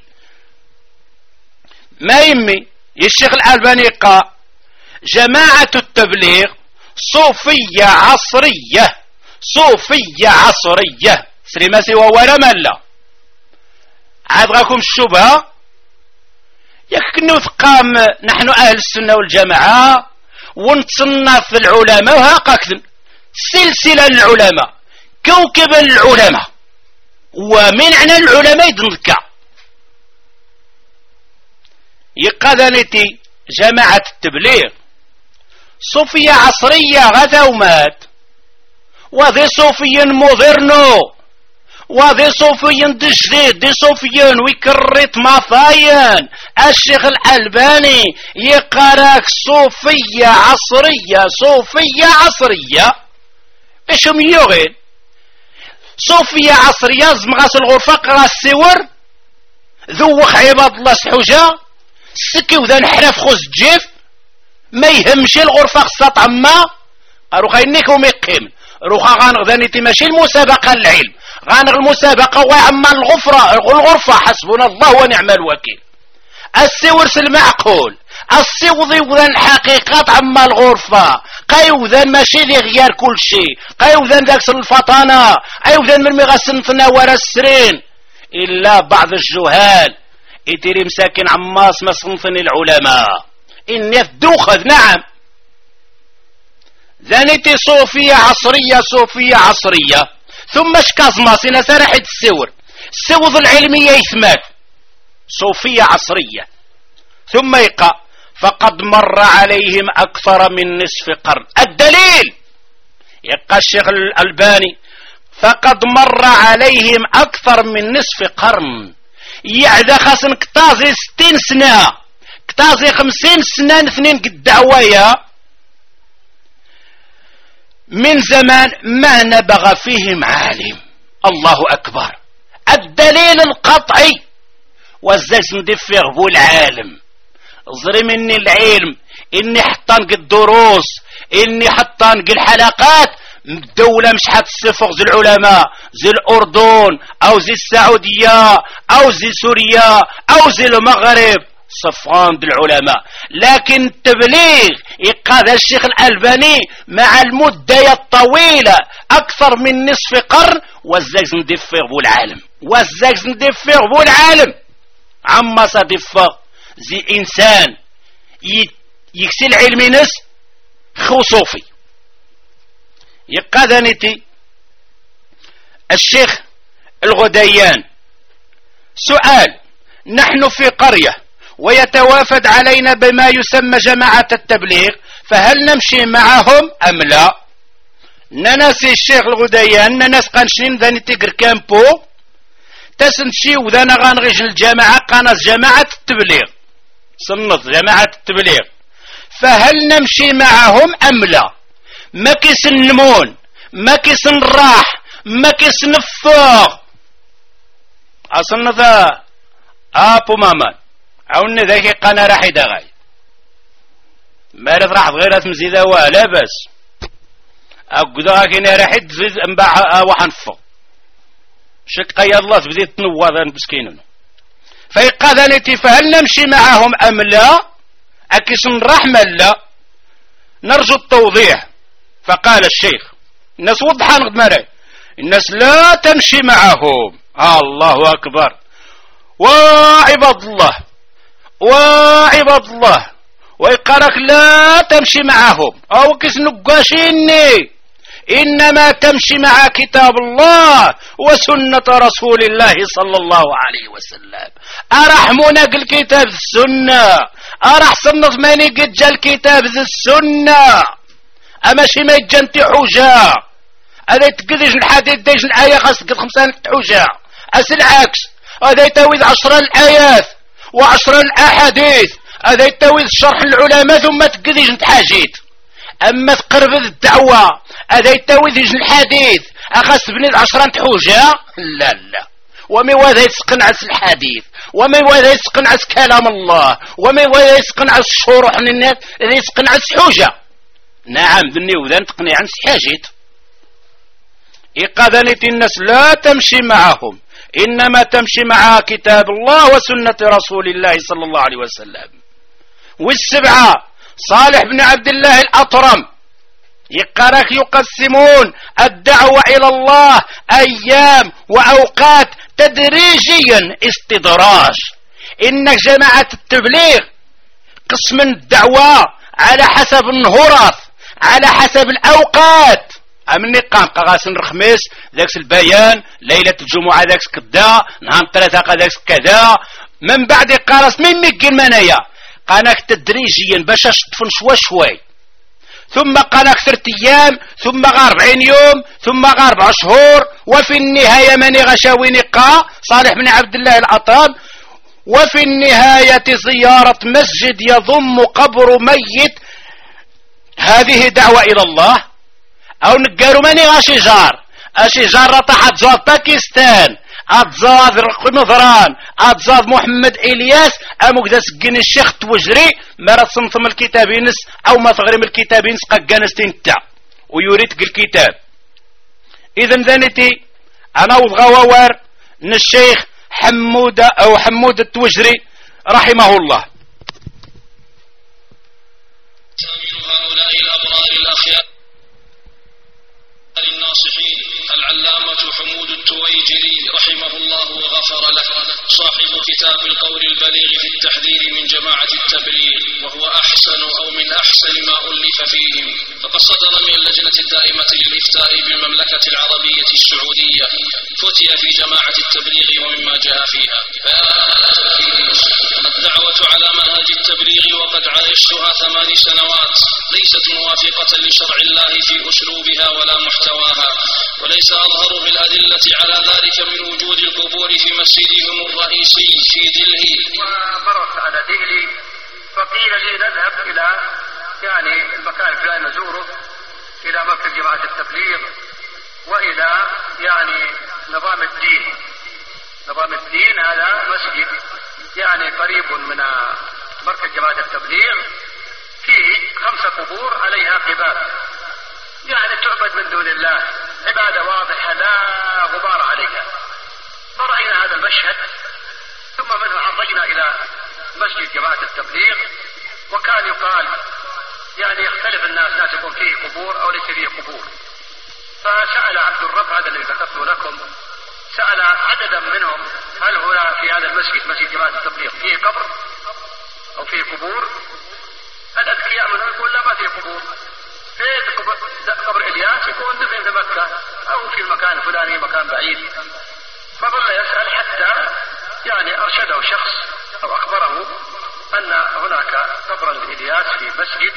ما يمي الشيخ الألباني قال جماعة التبليغ صوفية عصرية صوفية عصرية سليما سوى ولا ملا عاد غاكم الشبهة يكنو ثقام نحن أهل السنة والجماعة ونتصنف العلماء وهاقاكذن سلسلة العلماء كوكب العلماء ومن عنا العلماء يدنذكا يقذنتي جماعة التبليغ صوفية عصرية غدا ومات وذي صوفيا مودرنو وذي صوفيا دجديد دي صوفيا ويكرت مافاين. الشيخ الألباني يقراك صوفية عصرية صوفية عصرية ايش هم يغين صوفية عصرية زمغاس الغرفة قرا السور ذوخ عباد الله سحوجة سكي وذا نحرف خوز جيف ما يهمش الغرفة خصها طعما روخا ينيك وميقيم روخا غانغذاني ماشي المسابقة العلم غانغ المسابقة ويعمل الغرفة حسبنا الله ونعم الوكيل السورس المعقول السوضي وذان حقيقة عما الغرفة قيوذان ماشي لي غيار كل شيء قيوذان ذاك الفطانة قيوذان من مغسن تناور السرين إلا بعض الجهال يديري مساكن عماس ما صنفني العلماء إني الدوخذ نعم ذانيتي صوفية عصرية ثم شكازماس إنا سرحت السوض العلمية يثمات صوفية عصرية ثم يقع فقد مر عليهم أكثر من نصف قرن الدليل يقع الشيخ الألباني فقد مر عليهم أكثر من نصف قرن يعد خاصن كتازي 60 سنة كتازي 50 سنة اثنين قد دعوايا من زمان ما نبغى فيهم عالم الله أكبر الدليل القطعي والزاز ندفع بو العالم ظري مني العلم اني حطان الدروس اني حطان الحلقات الدولة مش حتستفق زي العلماء زي الأردن أو زي السعودية أو زي سوريا أو زي المغرب صفان العلماء لكن التبليغ يقاد الشيخ الألباني مع المدة الطويلة أكثر من نصف قرن والزاز ندفق بو العالم والزاز ندفق بو العالم عما صدفق زي إنسان يكسل علمي نس خو صوفي يقادنتي الشيخ الغديان سؤال نحن في قرية ويتوافد علينا بما يسمى جماعة التبليغ فهل نمشي معهم أم لا ننسي الشيخ الغديان ننس قنشين ذاني تقر كامبو تسنشي وذانا غانغيش الجماعة قناص جماعة التبليغ صنف جماعة التبليغ فهل نمشي معهم أم لا ما كيسن نمون ما كيسن راح ما كيسن فوق أصنف أبو مامان عوني ذاكي قانا راح يدغاي مالف راح غير مزيدة ولا بس أقول كنا راح تزيد انباع وحنفق شك قيا الله بديت تنوض مسكين فيقاذنتي فهل نمشي معهم أم لا أكيسن رحمة لا نرجو التوضيح فقال الشيخ الناس وضحان قد مرأي الناس لا تمشي معهم الله أكبر وعباد الله ويقارك لا تمشي معهم أو كيس نقاشيني إنما تمشي مع كتاب الله وسنة رسول الله صلى الله عليه وسلم أرحمنا الكتاب السنة أرح صنف ماني قد جا الكتاب السنة أما شي ما يجنتي حجة هذا يتقدش الحديث ديش الآية خاصك 5 حجة العكس هذا يتويد 10 الآيات و10 الأحاديث هذا يتويد شرح العلماء ثم تقدش نتحاجيت أما تقرب الدعوة هذا يتويد الحديث أخاص بني 10 حجة لا ومن وذا يتقن عس الحديث ومن وذا يتقن عس كلام الله ومن وذا يتقن عس الشروح للناس الذي يتقن عس حجة نعم ذني وذا نتقني عن سحاجيت إقاذنة الناس لا تمشي معهم إنما تمشي مع كتاب الله وسنة رسول الله صلى الله عليه وسلم والسبعة صالح بن عبد الله الأطرم يقرأك يقسمون الدعوة إلى الله أيام وأوقات تدريجيا استدراج إنك جماعة التبليغ قسم الدعوة على حسب النهورات على حسب الأوقات أمني قام قاسم الخميس ذاك البيان ليلة الجمعة ذاك كذا نهار 3 ذاك كذا من بعد قارس من مكين منايا قالك تدريجيا باش تفن شوي ثم قالك 3 أيام ثم 40 يوم ثم 4 شهور وفي النهاية مني غشاوي نقا صالح بن عبد الله الأطرم وفي النهاية زيارة مسجد يضم قبر ميت هذه دعوة إلى الله أو نقارو ماني غاشي جار اشي جرة حتزاد باكستان اتزاد مضران اتزاد محمد الياس امو كدا سكن الشيخ توجري ما راه تصنتم الكتاب ينس او ما تغرم الكتاب ينس قاقانستين تا ويريد الكتاب. اذا ذانتي انا وضغاوار من الشيخ حمود التوجري رحمه الله. هؤلاء الأبرار الأخيار الناصحين العلامة حمود التويجري رحمه الله وغفر له، صاحب كتاب القول البليغ في التحذير من جماعة التبليغ، وهو أحسن أو من أحسن ما ألف فيهم. فقد صدر من اللجنة الدائمة للإفتاء بالمملكة العربية السعودية فتي في جماعة التبليغ ومما جاء فيها. الدعوة على منهج التبليغ وقد عايشتها 8 سنوات ليست موافقة لشرع الله في أسلوبها ولا محتواها، وليس أظهر بالأدلة على ذلك من وجود القبور في مسجدهم الرئيسي في دلهي. ومرت على دهلي فقيل لي نذهب إلى المكان الفلاني نزوره، إلى مركز جماعة التبليغ وإلى نظام الدين. هذا مسجد قريب من مركز جماعة التبليغ، فيه 5 قبور عليها قباب تعبد من دون الله، عبادة واضحة لا غبار عليها. فرأينا هذا المشهد، ثم منه عرجنا إلى مسجد جماعة التبليغ، وكان يقال يختلف الناس، ناس يكون فيه قبور أو ليس فيه قبور. فسأل عبد الرب هذا الذي ذكرته لكم، سأل عددا منهم هل هنا في هذا المسجد، مسجد جماعة التبليغ، فيه قبر أو فيه قبور؟ الأذكياء منهم يقول لا، ما فيه قبور. في قبر إلياس يكون دفن في مكة أو في المكان الفلاني، مكان بعيد. فظل يسأل حتى أرشده شخص أو أخبره أن هناك قبرا لإلياس في مسجد،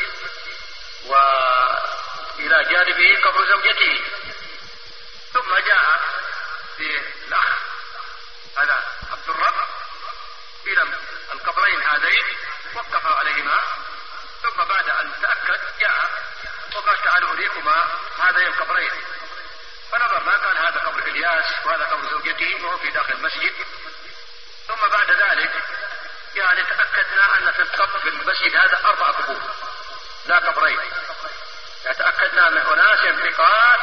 وإلى جانبه قبر زوجته. ثم جاء بالأخ هذا عبد الرب إلى القبرين هذين، وقف عليهما، ثم بعد أن تأكد جاء وقال تعالوا أريكما هذين القبرين. فنظرنا قال هذا قبر إلياس وهذا قبر زوجته وهو في داخل المسجد. ثم بعد ذلك تأكدنا أن في المسجد هذا 4 قبور لا قبرين. تأكدنا من أناس ثقات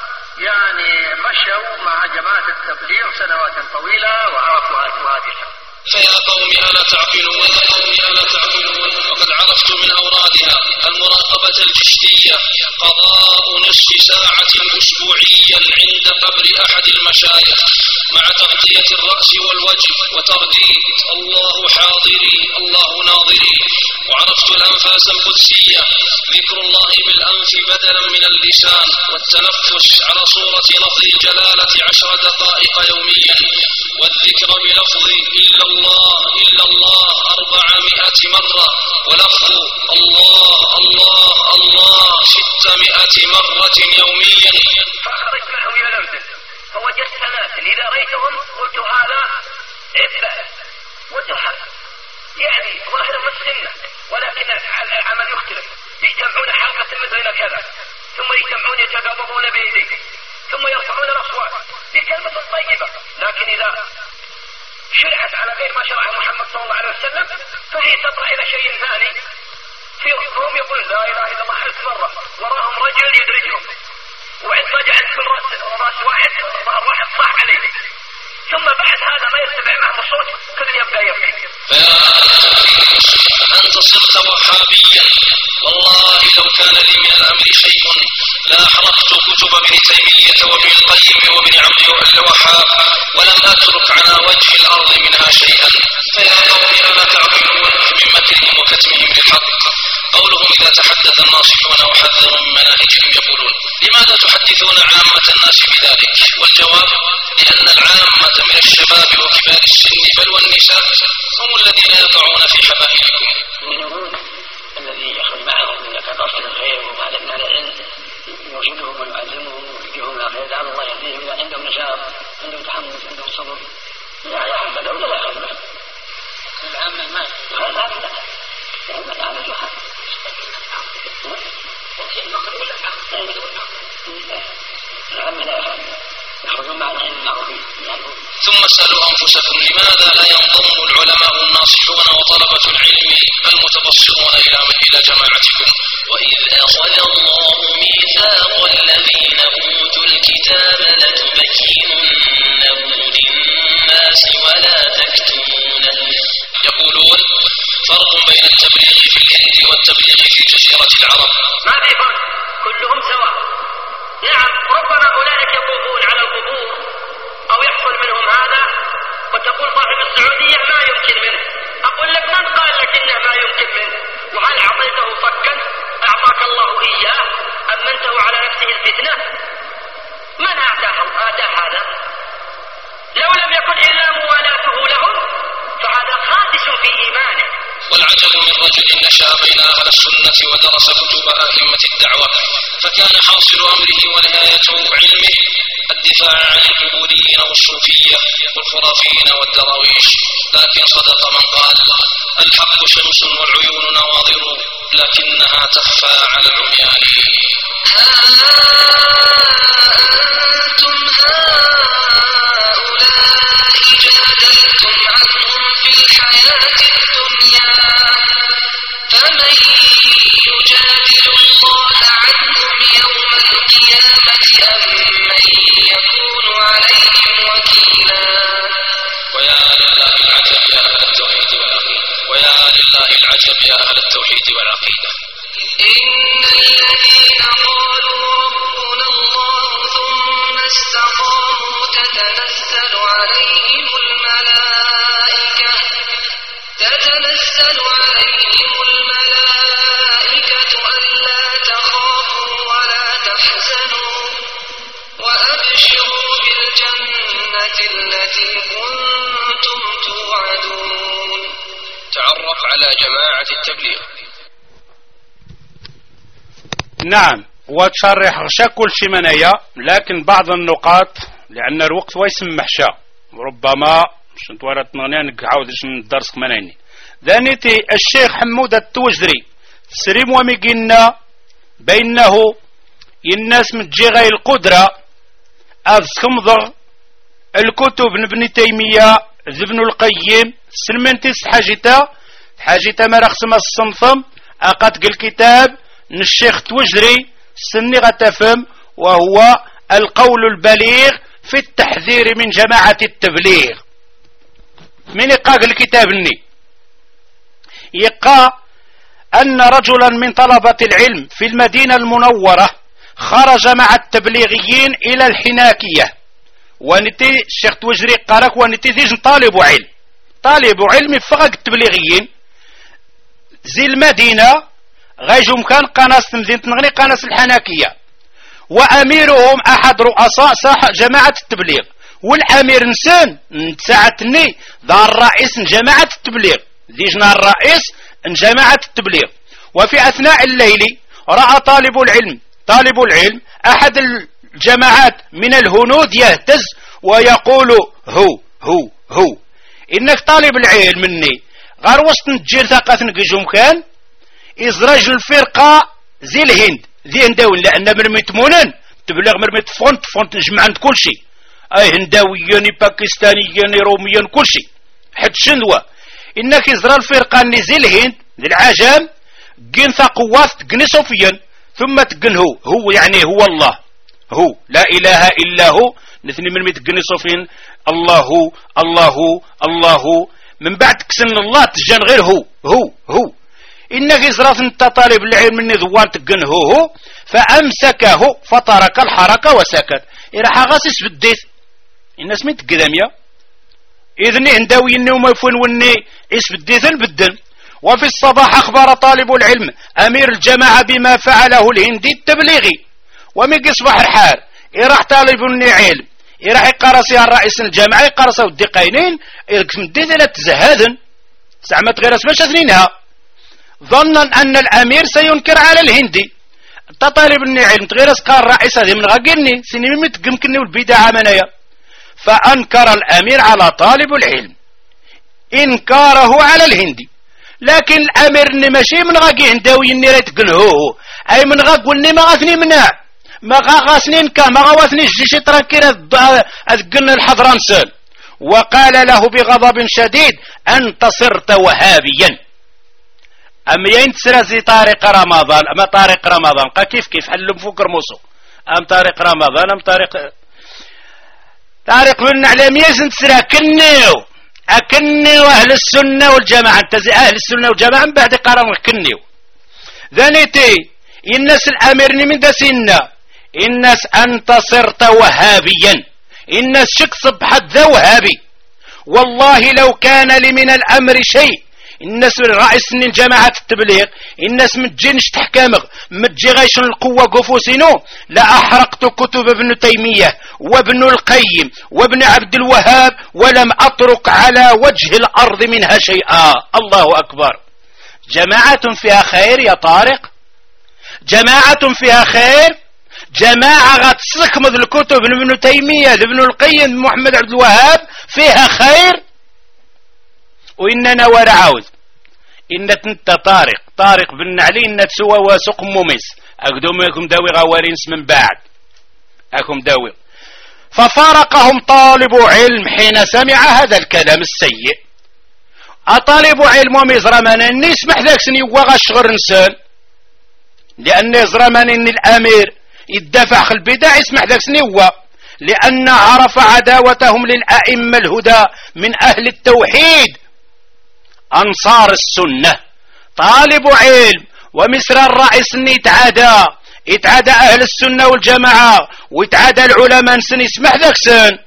مشوا مع جماعة التبليغ سنوات طويلة وعرفوا هذه. فيا قوم ألا تعقلون، وقد عرفت من أورادها المراقبة الجشتية، قضاء نصف ساعة أسبوعيا عند قبر أحد المشايخ مع تغطية الرأس والوجه وترديد الله حاضري الله ناظري. وعرفت الأنفاس القدسية، ذكر الله بالأنف بدلا من اللسان، والتنفس على صورة لفظ الجلالة 10 دقائق يوميا، والذكر بلفظ إلا الله 400 مرة، ولفظ الله الله الله 600 مرة يوميا. فخرجت معهم إلى الأردن فوجدت ناس إذا رأيتهم قلت هذا عبادة ودحى، ظاهرهم السنة، ولكن العمل يختلف. يجتمعون حلقة مثل كذا، ثم يجتمعون يتقابضون بيديه، ثم يرفعون الأصوات بكلمة طيبة، لكن إذا شرعت على غير ما شرعه محمد صلى الله عليه وسلم فهي تطلع إلى شيء ثاني. في قوم يقول لا إله إلا الله 1000 مرة، وراهم رجل يدرجهم، وعند رجع عند كل راس واحد ظهر واحد صح عليه، ثم بعد هذا ما يستمع معه الصوت كل يبقى يبكي. أنت صرت وهابيا، والله لو كان لي من الأمر شيء لأحرقت كتب ابن تيمية وابن القيم وابن عبد الوهاب، ولم أترك على وجه الأرض منها شيئا. فيا قوم ألا تعقلون من مكرهم وكتمهم للحق. قولهم إذا تحدث الناصحون وحذروا من مناهجهم يقولون لماذا تحدثون عامة الناس بذلك؟ والجواب لأن العامة من الشباب وكبار السن بل والنساء هم الذين يقعون في حبائلكم. الذي يخرج معهم من كبصر الخير وهذا من العلم يرشدهم ويعلمهم ويهديهم الى خير، لعل الله يهديهم اذا عندهم نشاط، عندهم تحمس، عندهم صبر. لا يحمد ولا لا يحمد العامة ما يخرجون مع العلم المعروفين. ثم اسألوا أنفسكم لماذا لا ينضم العلماء الناصحون وطلبة العلم المتبصرون إلى جماعتكم؟ وإذ أخذ الله ميثاق الذين أوتوا الكتاب لتبيننه للناس ولا تكتمونه. يقولون فرق بين التبليغ في الهند والتبليغ في جزيرة العرب. ما في فرق، كلهم سواء. نعم، ربما أولئك يطوفون على القبور أو يحصل منهم هذا وتقول صاحب السعودية ما يمكن منه. أقول لك من قال لك إنه ما يمكن منه؟ وهل أعطيته صكا أعطاك الله إياه؟ أمنته على نفسه الفتنة؟ من آتاه هذا؟ لو لم يكن إلا موالاته لهم فهذا خادش في إيمانه. والعجب من رجل نشأ بين أهل السنة ودرس كتب أئمة الدعوة فكان حاصل أمره ونهايته علمه الدفاع عن القبوريين والصوفية والخرافيين والدراويش. لكن صدق من قال الحق شمس والعيون نواظر لكنها تخفى على العميان. أنتم هؤلاء جادلتم عنهم في الحياة الدنيا فمن يجادل الله عنهم يوم القيامة أم من يكون عليهم وكيلا. ويا لله العجب يا أهل التوحيد والعقيدة. إن الذين قالوا ربنا الله ثم استقاموا تتنزل عليهم الملائكة ألا تخافوا ولا تحزنوا وأبشروا بالجنة التي كنتم توعدون. تعرف على جماعة التبليغ. نعم، وتشرح غشا كل شي منايا، لكن بعض النقاط لأن الوقت ويسمح شا ربما شنت ورات نغني عاودش ندرس مناني. ذانيتي الشيخ حمود التوجري سريم وميقنا بينه الناس متجيغي القدرة أذكمضغ الكتب ابن تيمية ابن القيم سلمنتيس حاجتا ما رخصم الصنفم أقاتق الكتاب الشيخ توجري سني غتفهم وهو القول البليغ في التحذير من جماعة التبليغ. من يقاق الكتاب الني يقا أن رجلا من طلبة العلم في المدينة المنورة خرج مع التبليغيين إلى الحناكية ونتي الشيخ توجري قالك ونتي ذيج طالب علم فقط التبليغيين زي المدينة غيجهم كان قناص مدينة نغني قناص الحناكية وأميرهم أحد رؤساء جماعة التبليغ والأمير نسان ساعتني ذا الرئيس جماعة التبليغ ذيجنا الرئيس جماعة التبليغ. وفي أثناء الليل رأى طالب العلم أحد الجماعات من الهنود يهتز ويقول هو إنك طالب العلم مني غير وسط نتجير ثقة نقجم كان إزراج الفرقة زي الهند ذي هنداوين لأن مرميتمونن تبلغ مرميت فونت نجمع عند كل شيء أي هنداويين باكستانيين روميين كل شيء حد شنوة إنك إزرا الفرقة زي الهند ذي العجام جن ثقوات تقني صوفيا ثم تقن هو يعني هو الله هو لا إله إلا هو نثني من متقني صوفيا الله من بعد كسن الله تجان غير هو إنك إزراف انت طالب العلم من ذوان تقن هو فأمسكه فترك الحركة وسكت إراح غاسس بالديث الناس مين تقدميا إذن هنداوي إنه ما يفون وني إس بالديث البدن. وفي الصباح أخبر طالب العلم أمير الجماعة بما فعله الهندي التبليغي ومن صباح الحال إراح طالب علم إراح يقرصي الرئيس الجامعة يقرصي الدقينين إركم الديث لا تزهادن زعمت غير اسماش اثنينها ظنا أن الأمير سينكر على الهندي تطالب العلم غير اسقار الرئيس هذه من غاقرني سنين متقمكني والبداعة منايا. فأنكر الأمير على طالب العلم إنكاره على الهندي لكن الأمير ماشي من غاقي هنداوي إني ريتقن هو أي من غاق والني ما غاثني منع ما غاسنين ما غواسني الجيش تركينا أذقن الحضرمسل. وقال له بغضب شديد أنت صرت وهابيا. أم ينتسرزي طارق رمضان أما طارق رمضان كيف حلم فوق رموسو أم طارق رمضان أم طارق بن علام يزن تسرى أكنيو أهل السنة والجماعة انت أهل السنة والجماعة من بعد قرار كنيو ذانيتي الناس الأميرني من دسنا الناس أنت صرت وهابيا الناس شك صبحت ذا وهابي. والله لو كان لي من الأمر شيء الناس رئيس جماعة التبليغ الناس متجينش تحكامغ متجي غيش القوة قفوسينو لا أحرقت كتب ابن تيمية وابن القيم وابن عبد الوهاب ولم أترك على وجه الأرض منها شيئا. الله أكبر. جماعة فيها خير يا طارق، جماعة فيها خير، جماعة غتسكمض الكتب ابن تيمية ابن القيم محمد عبد الوهاب فيها خير. وإننا ورعاوذ إن انت طارق بن علي إن تسوى واسق ممس أقدمكم داوي غوارينس من بعد أكم داوي. ففارقهم طالب علم حين سمع هذا الكلام السيء. أطالب علم ومزرمان أن يسمح ذاك سني وغشغر نسان لأن يزرمان أن الأمير يدافع خل البدع يسمح ذاك سني لأن عرف عداوتهم للأئمة الهدى من أهل التوحيد أنصار السنة. طالب علم ومصر الرئيس يتعادى أهل السنة والجماعة ويتعادى العلماء سن يسمح ذاك سن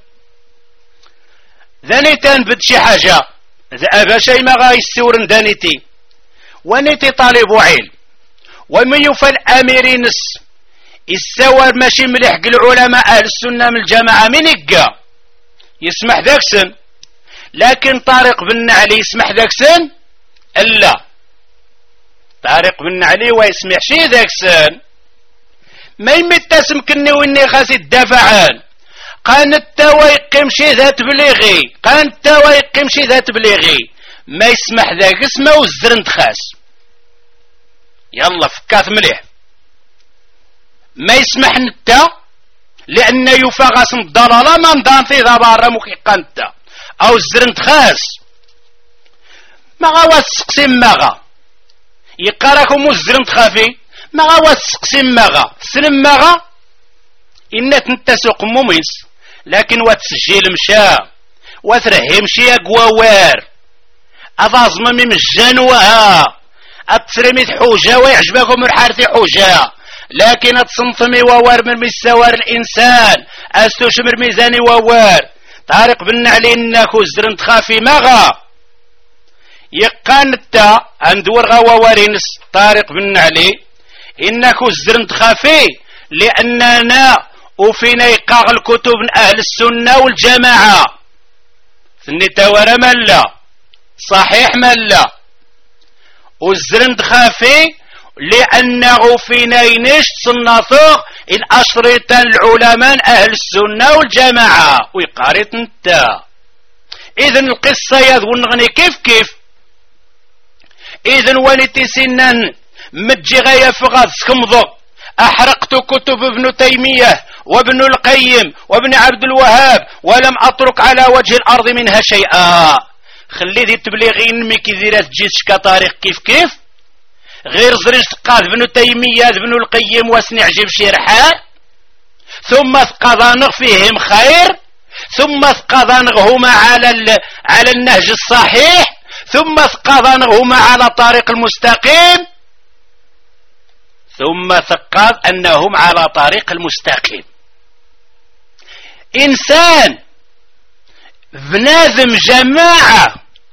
ذانيتان بد شي حاجة ذا شي ما غايستورن ذانيتي ونيتي طالب علم ومن يفعل أميرينس السوار ماشي مليح العلماء أهل السنة من الجماعة من يقى يسمح ذاك سن. لكن طارق بن علي يسمح ذاك سن الا طارق بن علي ويسمح شي ذاك سن ما يمتسم كني واني خاص الدفعان قان التويقم شي ذات بليغي قان التويقم شي ذات بليغي ما يسمح ذاك اسمه والزرنت خاص يلا فكات مليح ما يسمح نتا لان يفاغس الضلاله ما نضان في ضباره مكيقانتا او الزرنت خاص ما غاوا تسقسم ماغا يقراكم الزرنت خافي ما غاوا تسقسم ماغا سلم ماغا إن تنتسق مميس لكن وتسجيل مشا وترهي مشي قوار أفازم من الجنوها أتسرمي حوجة ويعجبكم الحارثي حوجة لكن أتصنطمي ووار من مستوار الإنسان أستشمر ميزاني ووار طارق بن علي إنكو زرنت خافي ماغا يقانتا أندور غوارينس طارق بن علي إنكو زرنت خافي لأننا وفينا يقاغ الكتب من أهل السنة والجماعة ثنيتا ملا صحيح ملا والزرنت خافي لأنه فينا ينش صنافق الأشرطة العلماء أهل السنة والجماعة ويقارط انت إذن القصة يذون غني كيف إذن ولتي سنان متجي غاية فغاز سكمضو أحرقت كتب ابن تيمية وابن القيم وابن عبد الوهاب ولم أترك على وجه الأرض منها شيئا. خلي ذي تبليغين ميكي ذيرات جيش كطارق كيف غير زرج تقاذ ابن تيمية ابن القيم واسنع جيب شرحاء ثم ثقضانغ فيهم خير ثم ثقضانغهما على النهج الصحيح ثم ثقضانغهما على طريق المستقيم ثم ثقض أنهم على طريق المستقيم. إنسان بنادم جماعة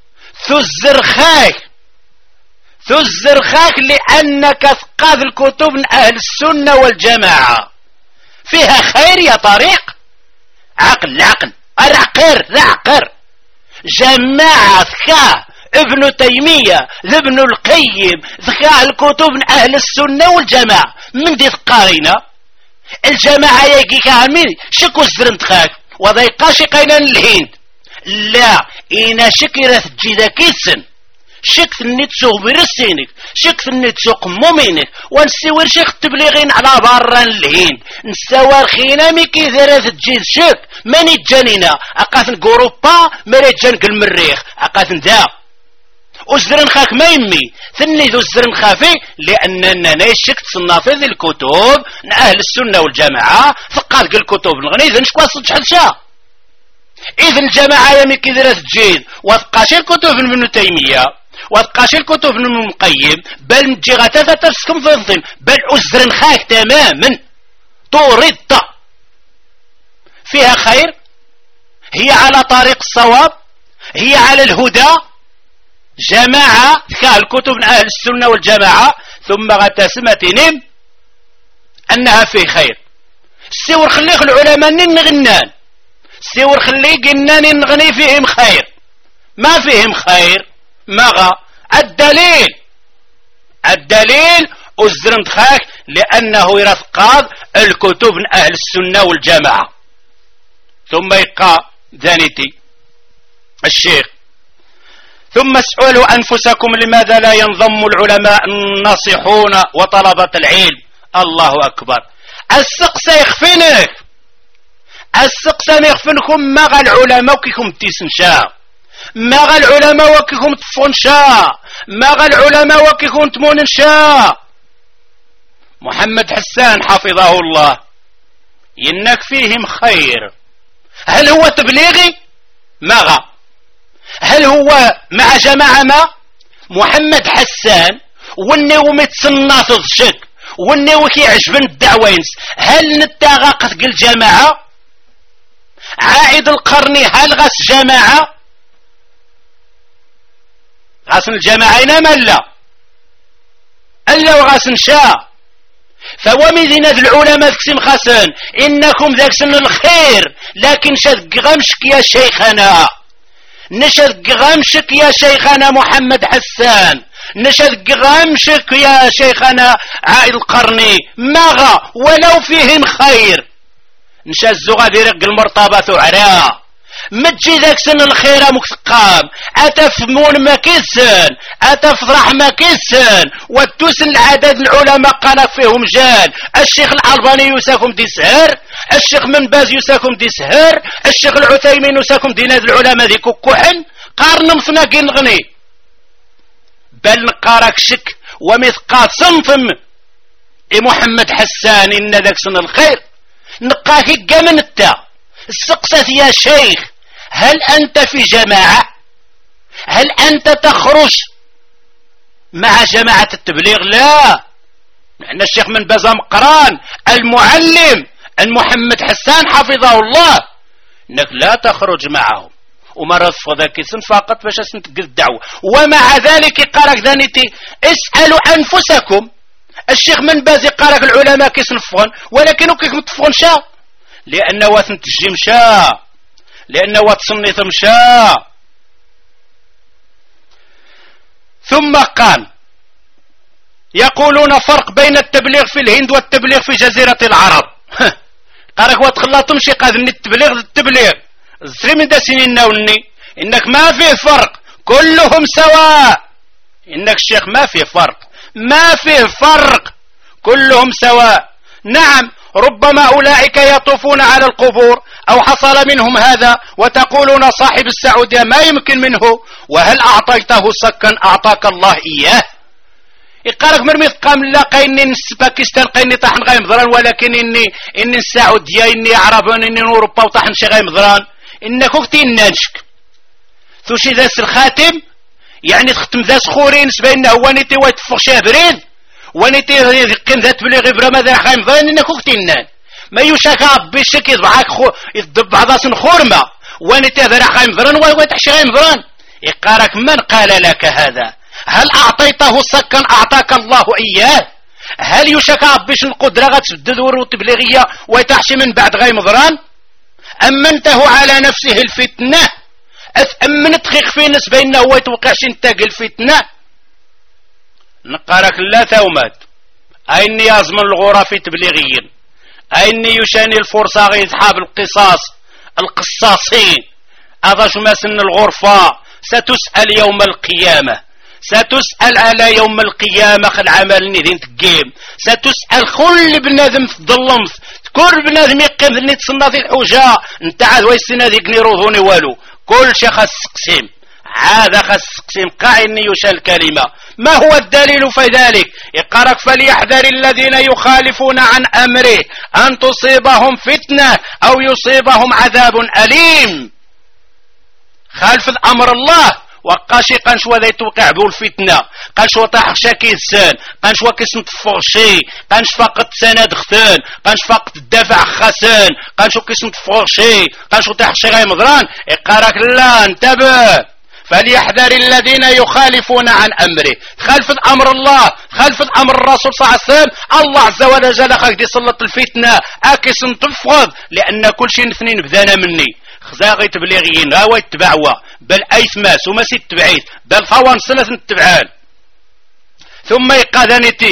تزرخاك لأنك ثقاذ الكتب من أهل السنة والجماعة فيها خير يا طريق عقل العقر جماعة ثقاه ابن تيمية ابن القيم ثقاه الكتب من أهل السنة والجماعة من دي ثقارينا الجماعة يجي كامل شكو الزرنت خاك وضيقا شقينا الهند لا إنا شكرة جيدا كيسن شكت النتسوق برسينك شكت النتسوق مومينك ونسيور شيخ التبليغين على برا الهند نسوار خينا ميكي ذرات تجيز شك ماني جانينا اقاثن قوروبا ماني جانك المريخ اقاثن ذا أزرن خاك ما يمي ثني ذو الزرن خافي لأننا نشك تصنافذ الكتب أهل السنة والجماعة فقاد الكتب الغني إذن شكوا صدح شا إذن الجماعة يمي كذا تجيد وثقاش الكتب من ابن تيمية وثقاش الكتب من ابن القيم بل مجيغة تفسكم في الظلم بل أزرن خاك تماما تورد فيها خير هي على طريق الصواب هي على الهدى جماعة كالكتب من أهل السنة والجماعة ثم غتسمتنم أنها فيه خير السور خليك العلماء نغنان السور خليك إنني نغني فيهم خير ما فيهم خير مغا الدليل أزرمت خاك لأنه يرفقاض الكتب من أهل السنة والجماعة ثم يبقى ذانيتي الشيخ ثم اسألوا أنفسكم لماذا لا ينضم العلماء الناصحون وطلبة العلم الله أكبر السقسى يخفنك السقسى يخفنكم مغا العلماء وكيكم تيسنشا مغا العلماء وكيكم تفونشا مغا العلماء وكيكم تمونشا محمد حسان حفظه الله إنك فيهم خير هل هو تبليغي مغا هل هو مع جماعة ما محمد حسان ونيو متصناط شك ونيو كيعجبن الدعوينس هل نتاغاقت قل جماعة عائد القرني هل غاس جماعة غاس الجماعة إنما ألا وغاس نشاء فومدين ذي العلماء كسم خاسن إنكم ذاك سن الخير لكن شد غمشك يا شيخنا نشد غمشك يا شيخنا محمد حسان نشد غمشك يا شيخنا عائد القرني مغا ولو فيهم خير نشد غادي رق المرتبة عراء متجي ذاك سن الخير مكسقام أتفمون ما كيسن أتفرح ما كيسن وتوسن العدد العلماء قال فيهم جان الشيخ الألباني يساكم دي سهر الشيخ من باز يساكم دي سهر الشيخ العثيمين يساكم دي ناد العلماء ذي كوكوحن قارن مصناقي نغني بل نقارك شك ومثقات صنفم محمد حسان إن ذاك سن الخير نقاكي قمن التا السقسة يا شيخ هل أنت في جماعة هل أنت تخرج مع جماعة التبليغ لا نحن الشيخ من باز مقران المعلم محمد حسان حفظه الله انك لا تخرج معهم وما رفض ذاك اسم فقط باش تنتقل الدعوة ومع ذلك قالك ذانيتي اسألوا أنفسكم الشيخ من باز قالك العلماء كيصنفون ولكن كيف متفقون شا لأنه وثن تجيم شا لأنه وتصنيث مشا ثم قال يقولون فرق بين التبليغ في الهند والتبليغ في جزيرة العرب قالك وتخلطهم شي قادم التبليغ الزري من دا سنين ناولني إنك ما فيه فرق كلهم سواء إنك الشيخ ما فيه فرق كلهم سواء نعم ربما أولئك يطوفون على القبور أو حصل منهم هذا وتقولون صاحب السعودية ما يمكن منه وهل أعطيته سكن أعطاك الله إياه يقالك مرمي قام لا قيني باكستان قيني طاحن غاي مضران ولكن إني السعودية إني عربان إني أوروبا وطاحن شي غاي مضران إنك وقتين نانشك ثوشي ذاس الخاتم يعني تختم ذاس خورين سبين هو نيتي ويتفق شابرين ونيتي يقين ذات بلي غبرة ماذا خايم ظن إنك وقتين نان ما يشاك بشك يضبعك يضب بعضاس خورمة ونيتي ذا خايم ضران ويتحشي غايم ضران يقارك من قال لك هذا هل أعطيته سكن أعطاك الله إياه هل يشاك بش القدرة غتسدد وتبليغية ويتحشي من بعد غايم ضران أمنته على نفسه الفتنة أمن تخيخ في نسبة إنه هو يتوقعش انتاق الفتنة نقارك لا تومات أيني يزمن الغرف تبليغيا أيني يشاني الفرصة غير أصحاب القصاصين هذا شو ما سن الغرفة ستسأل يوم القيامة ستسأل على يوم القيامة خل عمل ندين تقيم، ستسأل كل بنادم في الظلمت، كل بنادم يقيم ذني تصنى الحوجة انت عاد ويسنا ذيك نيروضوني والو، كل شيء خاص تقسيم، عاد خاص تقسيم قاعن يشاء الكلمة. ما هو الدليل في ذلك؟ اقرأ فليحذر الذين يخالفون عن أمره أن تصيبهم فتنة أو يصيبهم عذاب أليم. خالف الأمر الله وقاشي قنشوا ذي توقع بو الفتنة، قنشوا طاحشا كيسان، قنشوا كيس نتفغ شي، قنش فقط سند خثان، قنش فقط الدفع خسان، قنشوا كيس نتفغ شي، قنشوا طاحشي غير مضران. اقرأك لا انتبه، فليحذر الذين يخالفون عن أمره، خلف الأمر الله، خلف الأمر الرسول صلى الله عليه وسلم. الله عز وجل خاك دي سلط الفتنة أكيس نتفغ، لأن كل شيء اثنين بدانا مني خزاغي تبليغيين هاو يتبعوا بل ايثماس وما سي تبعيث بل ثوان سنة نتبعان. ثم يقاذنتي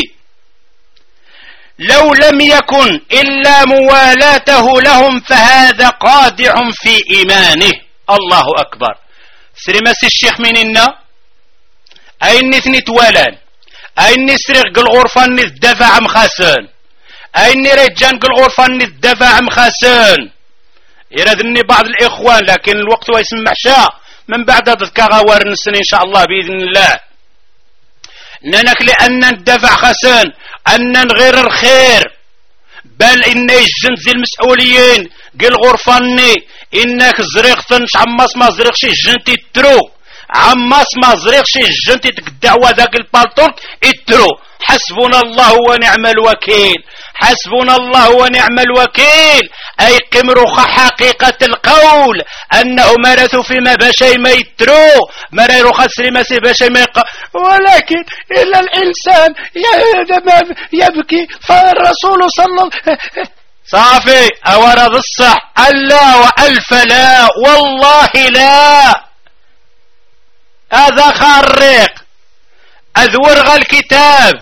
لو لم يكن إلا موالاته لهم فهذا قادع في إيمانه. الله أكبر. سرمس الشيخ مننا أين نتوالان، أين سرق الغرفة نتدفع مخاسن، أين رجان الغرفة نتدفع مخاسن. يردني بعض الإخوان لكن الوقت ويسمع شاء من بعد ذكا غوار نسن إن شاء الله بإذن الله. ننك لأن الدفع خسن أن غير الخير بل إن يجن زي المسؤولين قل غرفاني إنك زريقتن عماس ما زريقشي جنتي ترو، عماس ما زريقشي جنتي تقدعوا ذاك البالطول اترو. حسبنا الله ونعم الوكيل، حسبنا الله ونعم الوكيل. أي قمرخ حقيقة القول أنه مرثوا فيما بشي ما يترو مريرو خسري ما سي بشي ما ولكن إلا الإنسان يبكي فالرسول صلى الله صافي أورد الصح ألا وألف لا والله لا. هذا خارق أذورغ الكتاب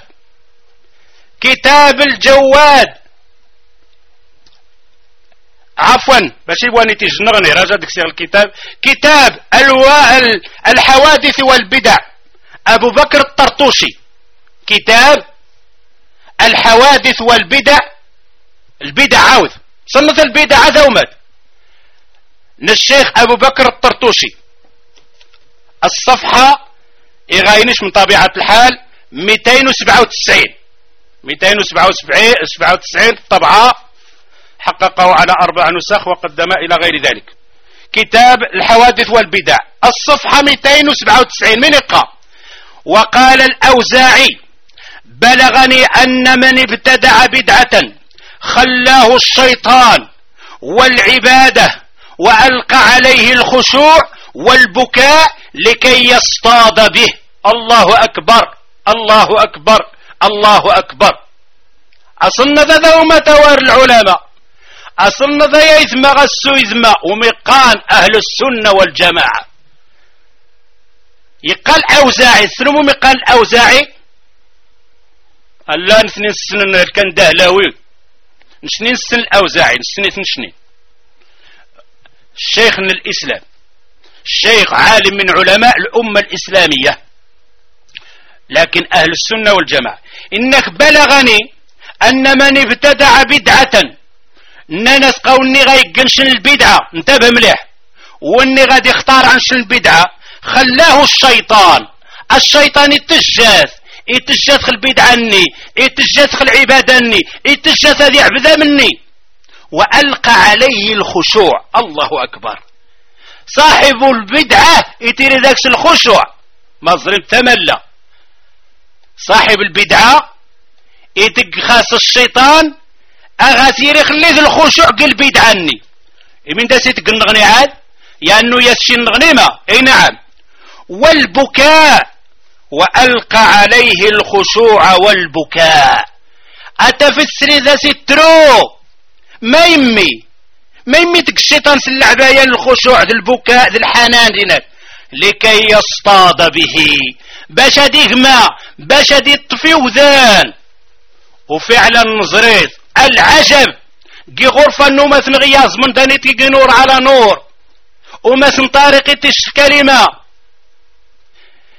كتاب الجواد عفوا باش يبغاني تيجنغني راجع ديك الكتاب كتاب الحوادث والبدع أبو بكر الطرطوشي. كتاب الحوادث والبدع البدع عاود صنف البدع دومت للشيخ أبو بكر الطرطوشي. الصفحة يغاينش من طبيعة الحال 297 طبعة حققه على 4 نسخ وقدم إلى غير ذلك. كتاب الحوادث والبدع الصفحة 297 من يقرأ. وقال الأوزاعي بلغني أن من ابتدع بدعة خلاه الشيطان والعبادة وألقى عليه الخشوع والبكاء لكي يصطاد به. الله أكبر الله أكبر الله أكبر. أصلنا ذا وما توار العلماء أصلنا ذا يثم غسو يثم ومقان أهل السنة والجماعة. يقال أوزاعي سلموا مقال أوزاعي ألا نثنين السنة كان دهلاوي نشنين السن الأوزاعي نشنين الشيخ من الإسلام الشيخ عالم من علماء الأمة الإسلامية لكن أهل السنة والجماعة. إنك بلغني أن من ابتدع بدعة ناس قولني غيقنشن البدعة انتبه مليح واني غادي يختار عنشن البدعة خلاه الشيطان يتجاث البدعة اني يتجاث العبادة اني يتجاث هذه عبدة مني وألقى عليه الخشوع. الله أكبر. صاحب البدعة يتيري ذاك الخشوع ما ظلم تملى. صاحب البدعة يدق خاص الشيطان أغاثير يخليه الخشوع قلبي عني من دا سيتق النغني عاد يعني يسشي النغنيمة اي نعم. والبكاء وألقى عليه الخشوع والبكاء أتفسر ذا سترو ما يمي تك الشيطان سلعبايا الخشوع ذا البكاء ذا الحنان دينك لكي يصطاد به باش هدي غما باش هدي يطفي وذان. وفعلا نظريت العجب قي غرفة النومة غياز من دانيتي نور على نور وما طارقي تش كلمة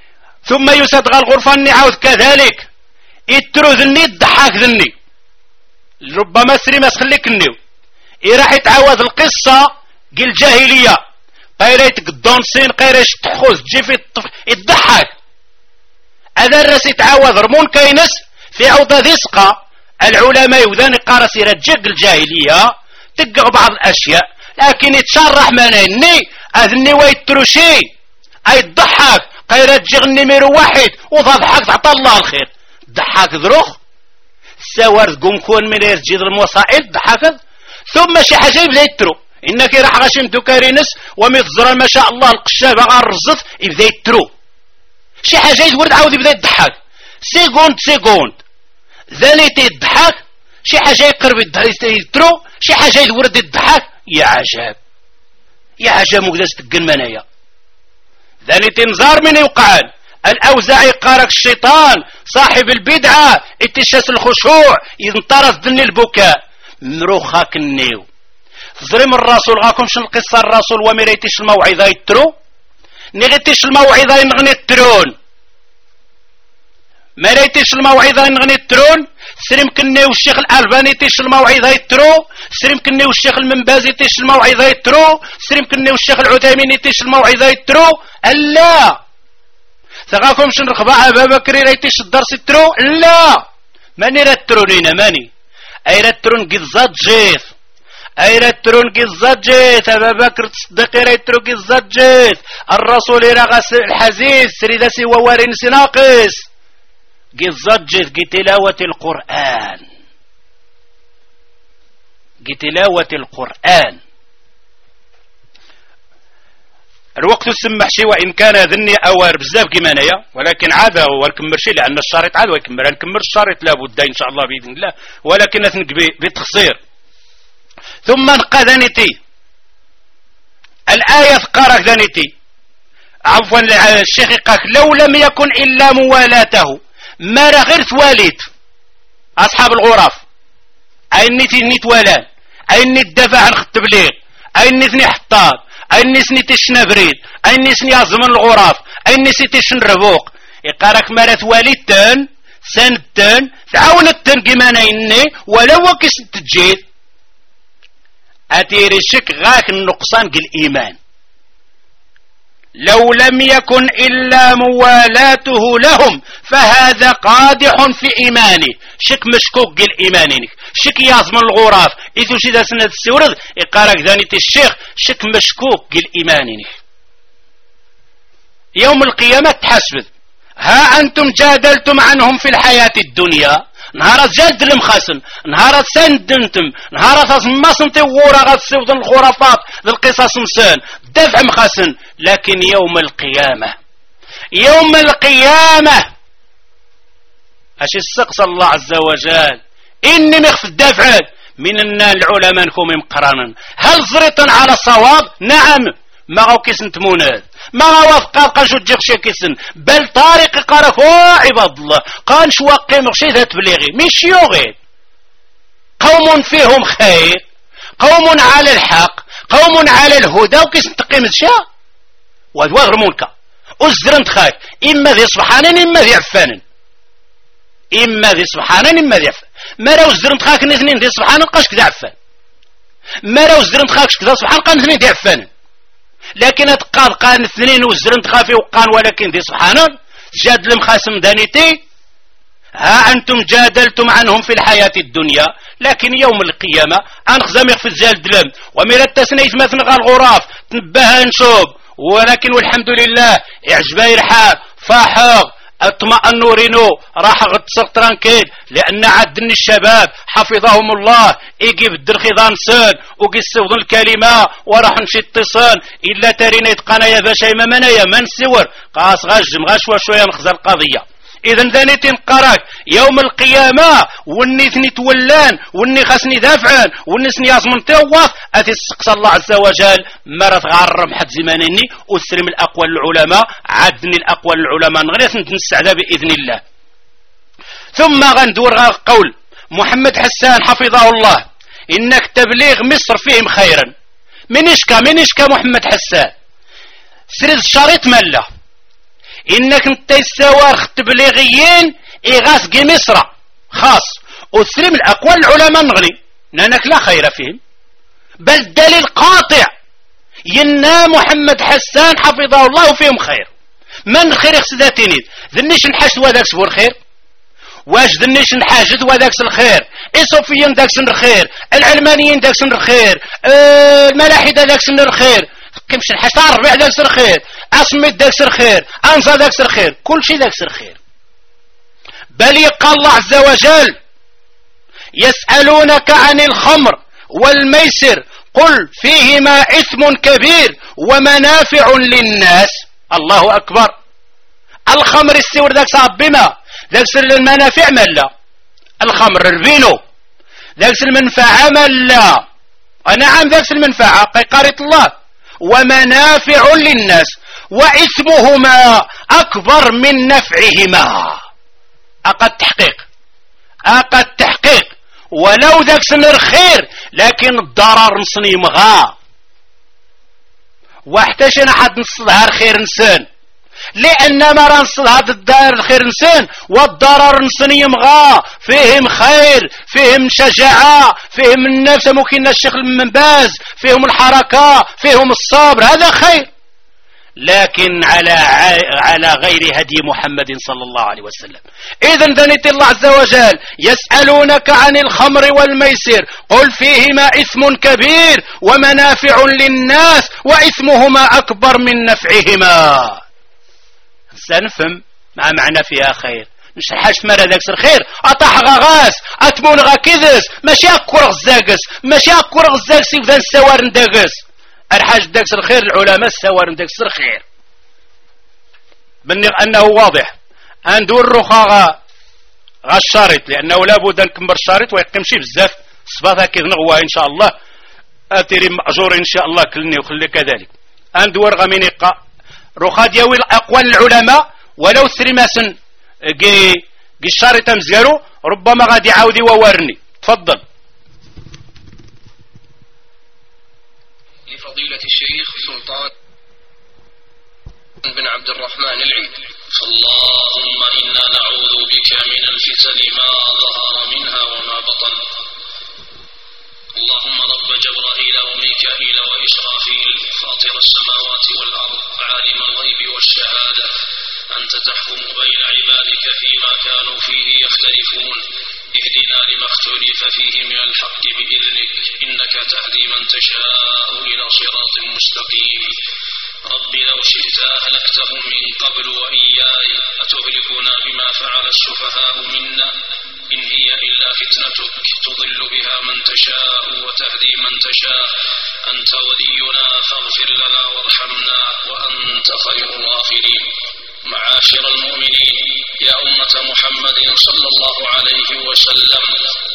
ثم يسدغ الغرفة نعاود كذلك يترو ذني الضحاك ذني ربما سري ما سخليك النيو راح يتعاود القصة قل الجاهلية قيريت قدون سين قيريش تحوز تجي في الضحاك هذا الراس يتعاود رمون كينس في عوضة ذسقة العلماء وذاني قارس يرجق الجاهلية تقع بعض الأشياء لكن يتشرح مني أذني ويترشي أي الضحاك قيرت جغني ميرو واحد وضحك تعطى الله الخير ضحاك ذروخ سوار قوم كون من يرجيد الموسائل ضحاك ثم شي حاجة يبدا يترو إنك راح غاشمتو كارينس ومتزرى ما شاء الله القشابة غار الرزف يبدا يترو شي حاجة يتورد عاود يبدا يضحك سيكوند ذاني تيضحك شي حاجة يقرب يترو شي حاجة يتورد يضحك يا عجب مقدس تقن منايا ذاني تنزار من يوقعان الأوزاعي قارك الشيطان صاحب البدعة اتشاس الخشوع ينطرف ذني البكاء مروخاك النيو ظلم الرسول غاكم شن القصة الرسول ومريتش الموعظة يترو نغيتش الموعظة ينغني الترون ما ريتش الموعظة ينغني الترون سريم كني والشيخ الألباني تيش الموعظة يترو سريم كني والشيخ المنبازي تيش الموعظة يترو سريم كني والشيخ العثيمين تيش الموعظة يترو ألا ثقافهم شن رخباء أبا بكري ريتش الدرس يترو لا ماني رترونينا ماني أي رترون قزات جيث أي رترون قزات جيث أبا بكر تصدقي ريترو قزات جيث الرسول رغس الحزيز سريدسي ووارين سناقس قزجت تلاوة القرآن تلاوة القرآن الوقت السمح شي وإن كان ذني أوار بزاف كمانيا ولكن عاد ونكمل شي لأن الشريط عاد ويكمل نكمل الشريط لابد إن شاء الله بإذن الله ولكن نثنق بتخصير ثم نقى ذنتي الآية قارك ذنتي عفوا الشيخ قاك لو لم يكن إلا موالاته ما غير تواليت أصحاب الغرف أين نتوالان أين نتدافع عن التبليغ أين نثني حطاب أين نسني تشنا بريد أين نسني أزمن الغرف أين نسي تشن ربوق يقارك مرة تواليتن سنتن تعاونتن كمان إني ولو كس تجيد أتيري الشك غاك النقصان الإيمان لو لم يكن إلا موالاته لهم فهذا قادح في إيمانه شك مشكوك الإيمانينك شك يازم الغراف إذا شذا سنة السورد يقارك ذانيت الشيخ شك مشكوك الإيمانينك يوم القيامة تحسبت ها أنتم جادلتم عنهم في الحياة الدنيا نهارات جاد المخاسن نهارات سندنتم نهارات أصمصن تغورا غاد سيوضن الخرافات للقصص مسان دفع مخاسن لكن يوم القيامة أشي السقس الله عز وجل إني مخف الدفع من العلماء نكم مقرانا هل زرطا على الصواب؟ نعم ما غاو كيسن تموناد ما غاو وفقا شو تجيخ شاكيسن بل طارق قارك عباد الله قان شو وقيم غشي تبليغي مش يوغي قوم فيهم خير قوم على الحق قوم على الهدى وكيسن تقيم الشاء وادواغ رمونك أزرنت خاك إما ذي صبحانا إما ذي عفانا إما ذي صبحانا إما ذي عفانا ما لو زرنت خاك نثنين ذي صبحانا قاش كذا عفان ما لو زرنت خاك كذا صبحانا قان نثنين ذي عفانا لكن اتقاد قان اثنين وزرنت خافي وقان ولكن دي سبحانه جاد المخاسم دانيتي ها أنتم جادلتم عنهم في الحياة الدنيا لكن يوم القيامة أنخزم يخفي الزال دلم ومن التسنيت مثل الغراف تنبها نشوب ولكن والحمد لله اعجبا يرحاب فاحق اطمأنوا رينو راح غتصق ترانكيل لأن عدني الشباب حفظهم الله يجيب الدرخيضان سان وقيسوضن الكلمة وراح نمشي اتصال إلا ترين يتقانا يا باشا يما منايا من سور قاس غجم غشوة شوية نخزى القضية إذن ذاني تنقرك يوم القيامة وني ثني تولان وني خاسني دافعان وني سني يازمن توف أتي السقس الله عز وجل مرت غرم حد زمانيني وسلم الأقوال العلماء عدني الأقوال العلماء نغريت نستعدى بإذن الله ثم غندور قول محمد حسان حفظه الله إنك تبليغ مصر فيهم خيرا من إشكا محمد حسان سرد الشريط ملا إنك انت السوار تبليغيين إغاث مصر خاص أثري من أقوال العلماء نغني لأنك لا خير فيهم، بل الدليل قاطع ينا محمد حسان حفظه الله فيهم خير. من خير يخسداتيني ذنيش نحس وذاك سبور خير، واش ذنيش نحاجد وذاك الخير، الصوفيين داك سن الخير، العلمانيين داك سن الخير، الملاحدة داك سن الخير، كيفاش نحس الربيع داك سن الخير، أصمت داك سن الخير، أنصى داك سن الخير، كل شيء داك سن الخير. بل يقال الله عز وجل يسألونك عن الخمر والميسر قل فيهما إثم كبير ومنافع للناس. الله أكبر. الخمر السور ذاك صابما ذاك سر المنافع ملا، الخمر الفينو ذاك سر المنفعة ملا، نعم ذاك سر المنفعة قارئة الله. ومنافع للناس وإثمهما أكبر من نفعهما. أقد تحقيق ولو ذاك سنر خير لكن الضرر نصني مغا واحتاج انا حد نصلها الخير نسان، لان ما رنصل هذا الدار الخير نسان والضرر نصني مغا فيهم خير، فيهم شجاعة، فيهم النفس ممكن الشيخ من باز، فيهم الحركة، فيهم الصبر، هذا خير، لكن على غير هدي محمد صلى الله عليه وسلم. إذن ذنيت الله عز وجل يسألونك عن الخمر والميسر قل فيهما إثم كبير ومنافع للناس وإثمهما أكبر من نفعهما. سنفهم مع معنى فيها خير، مش حاج مرة ذاك الخير أطاح غاس أتمون غاكذس ماشي أكور غزاقس، ماشي أكور غزاقس يفذن السوار نداقس الحاج داكس الخير. العلماء السوار داكس الخير بني أنه واضح أندور رخا غا الشارط، لأنه لابد أن نكمل الشارط ويقمشي بزاف صفاتها كي نغوى إن شاء الله أتري مأجور إن شاء الله كلني وخلي كذلك. أندور غمينيقا رخا دياوي أقوال العلماء ولو سرماسن جي الشارط مزيارو ربما غادي عاودي ووارني. تفضل. لفضيلة الشيخ سلطان بن عبد الرحمن العيد. اللهم إنا نعوذ بك من الفتن ما ظهر منها وما بطن. اللهم رب جبرائيل وميكائيل وإسرافيل فاطر السماوات والأرض عالم الغيب والشهادة أنت تحكم بين عبادك فيما كانوا فيه يختلفون اهدنا لما اختلف فيه من الحق بإذنك إنك تهدي من تشاء إلى صراط مستقيم. رب لو شئت أهلكتهم من قبل وإياي أتهلكنا بما فعل السفهاء منا إن هي إلا فتنتك تضل بها من تشاء وتهدي من تشاء أنت ولينا فاغفر لنا وارحمنا وأنت خير الغافرين. معاشر المؤمنين يا أمة محمد صلى الله عليه وسلم،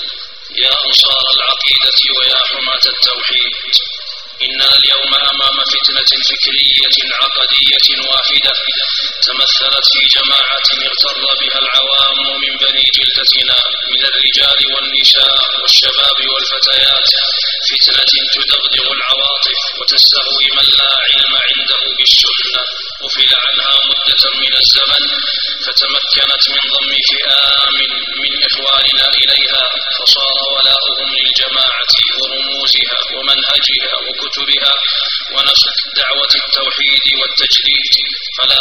يا أنصار العقيدة ويا حماة التوحيد، إننا اليوم أمام فتنة فكرية عقدية وافدة تمثلت في جماعة اغتر بها العوام من بني جلدتنا من الرجال والنساء والشباب والفتيات، فتنة تدغدغ العواطف وتستهوي من لا علم عنده بالسنة غفل عنها مدة من الزمن فتمكنت من ضم فئام من إخواننا إليها فصار ولاؤهم للجماعة ورموزها ومنهجها وكتبها ونشر دعوة التوحيد والتجديد. فلا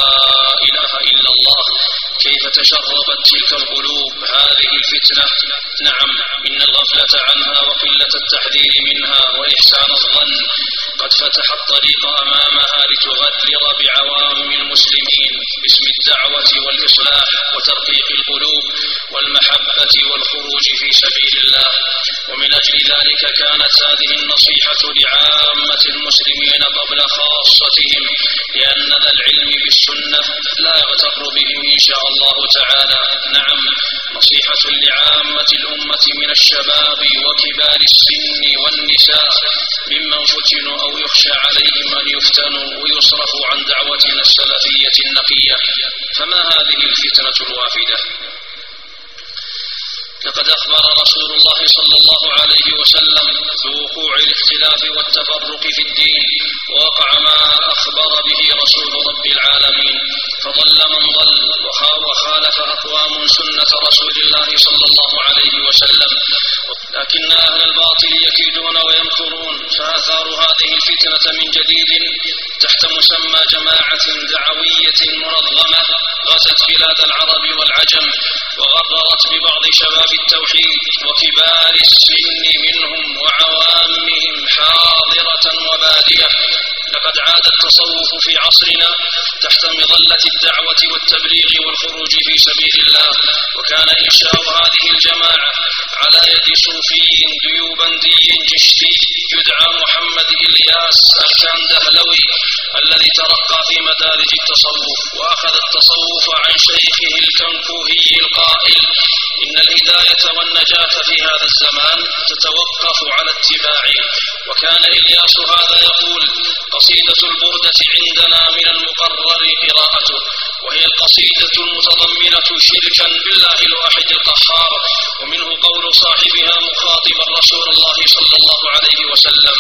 إله إلا الله كيف تشربت تلك القلوب هذه الفتنة. نعم إن الغفلة عنها وقلة التحذير منها وإحسان الظن قد فتح الطريق أمامها لتغرر بعوام المسلمين باسم الدعوة والإصلاح وترقيق القلوب والمحبة والخروج في سبيل الله. ومن أجل ذلك كانت هذه النصيحة لعامة المسلمين قبل خاصتهم، لأن ذا العلم بالسنة لا يغتر بهم إن شاء الله تعالى. نعم نصيحة لعامة الأمة من الشباب وكبار السن والنساء ممن فتنوا أو يخشى عليهم أن يفتنوا ويصرفوا عن دعوتنا السلفية النقية. فما هذه الفتنة الوافدة؟ لقد أخبر رسول الله صلى الله عليه وسلم بوقوع الاختلاف والتفرق في الدين، ووقع ما أخبر به رسول رب العالمين فضل من ضل وخالف أقوام سنة رسول الله صلى الله عليه وسلم. لكن أهل الباطل يكيدون ويمكرون، فآثار هذه الفتنة من جديد تحت مسمى جماعة دعوية منظمة غزت بلاد العرب والعجم، وغررت ببعض شباب التوحيد وكبار السن منهم وعوامهم حاضرة وبادية. لقد عاد التصوف في عصرنا تحت مظلة الدعوة والتبليغ والخروج في سبيل الله، وكان إنشاء هذه الجماعة على يد صوفي ديوبندي جشتي يدعى محمد إلياس الكندهلوي، الذي ترقى في مدارج التصوف وأخذ التصوف عن شيخه الكنكوهي القائل: إن الهداية والنجاة في هذا الزمان تتوقف على اتباعه. وكان إلياس هذا يقول: قصيدة البردة عندنا من المقرر قراءته، وهي القصيدة المتضمنة شركا بالله الواحد القهار، ومنه قول صاحبها مخاطبا رسول الله صلى الله عليه وسلم: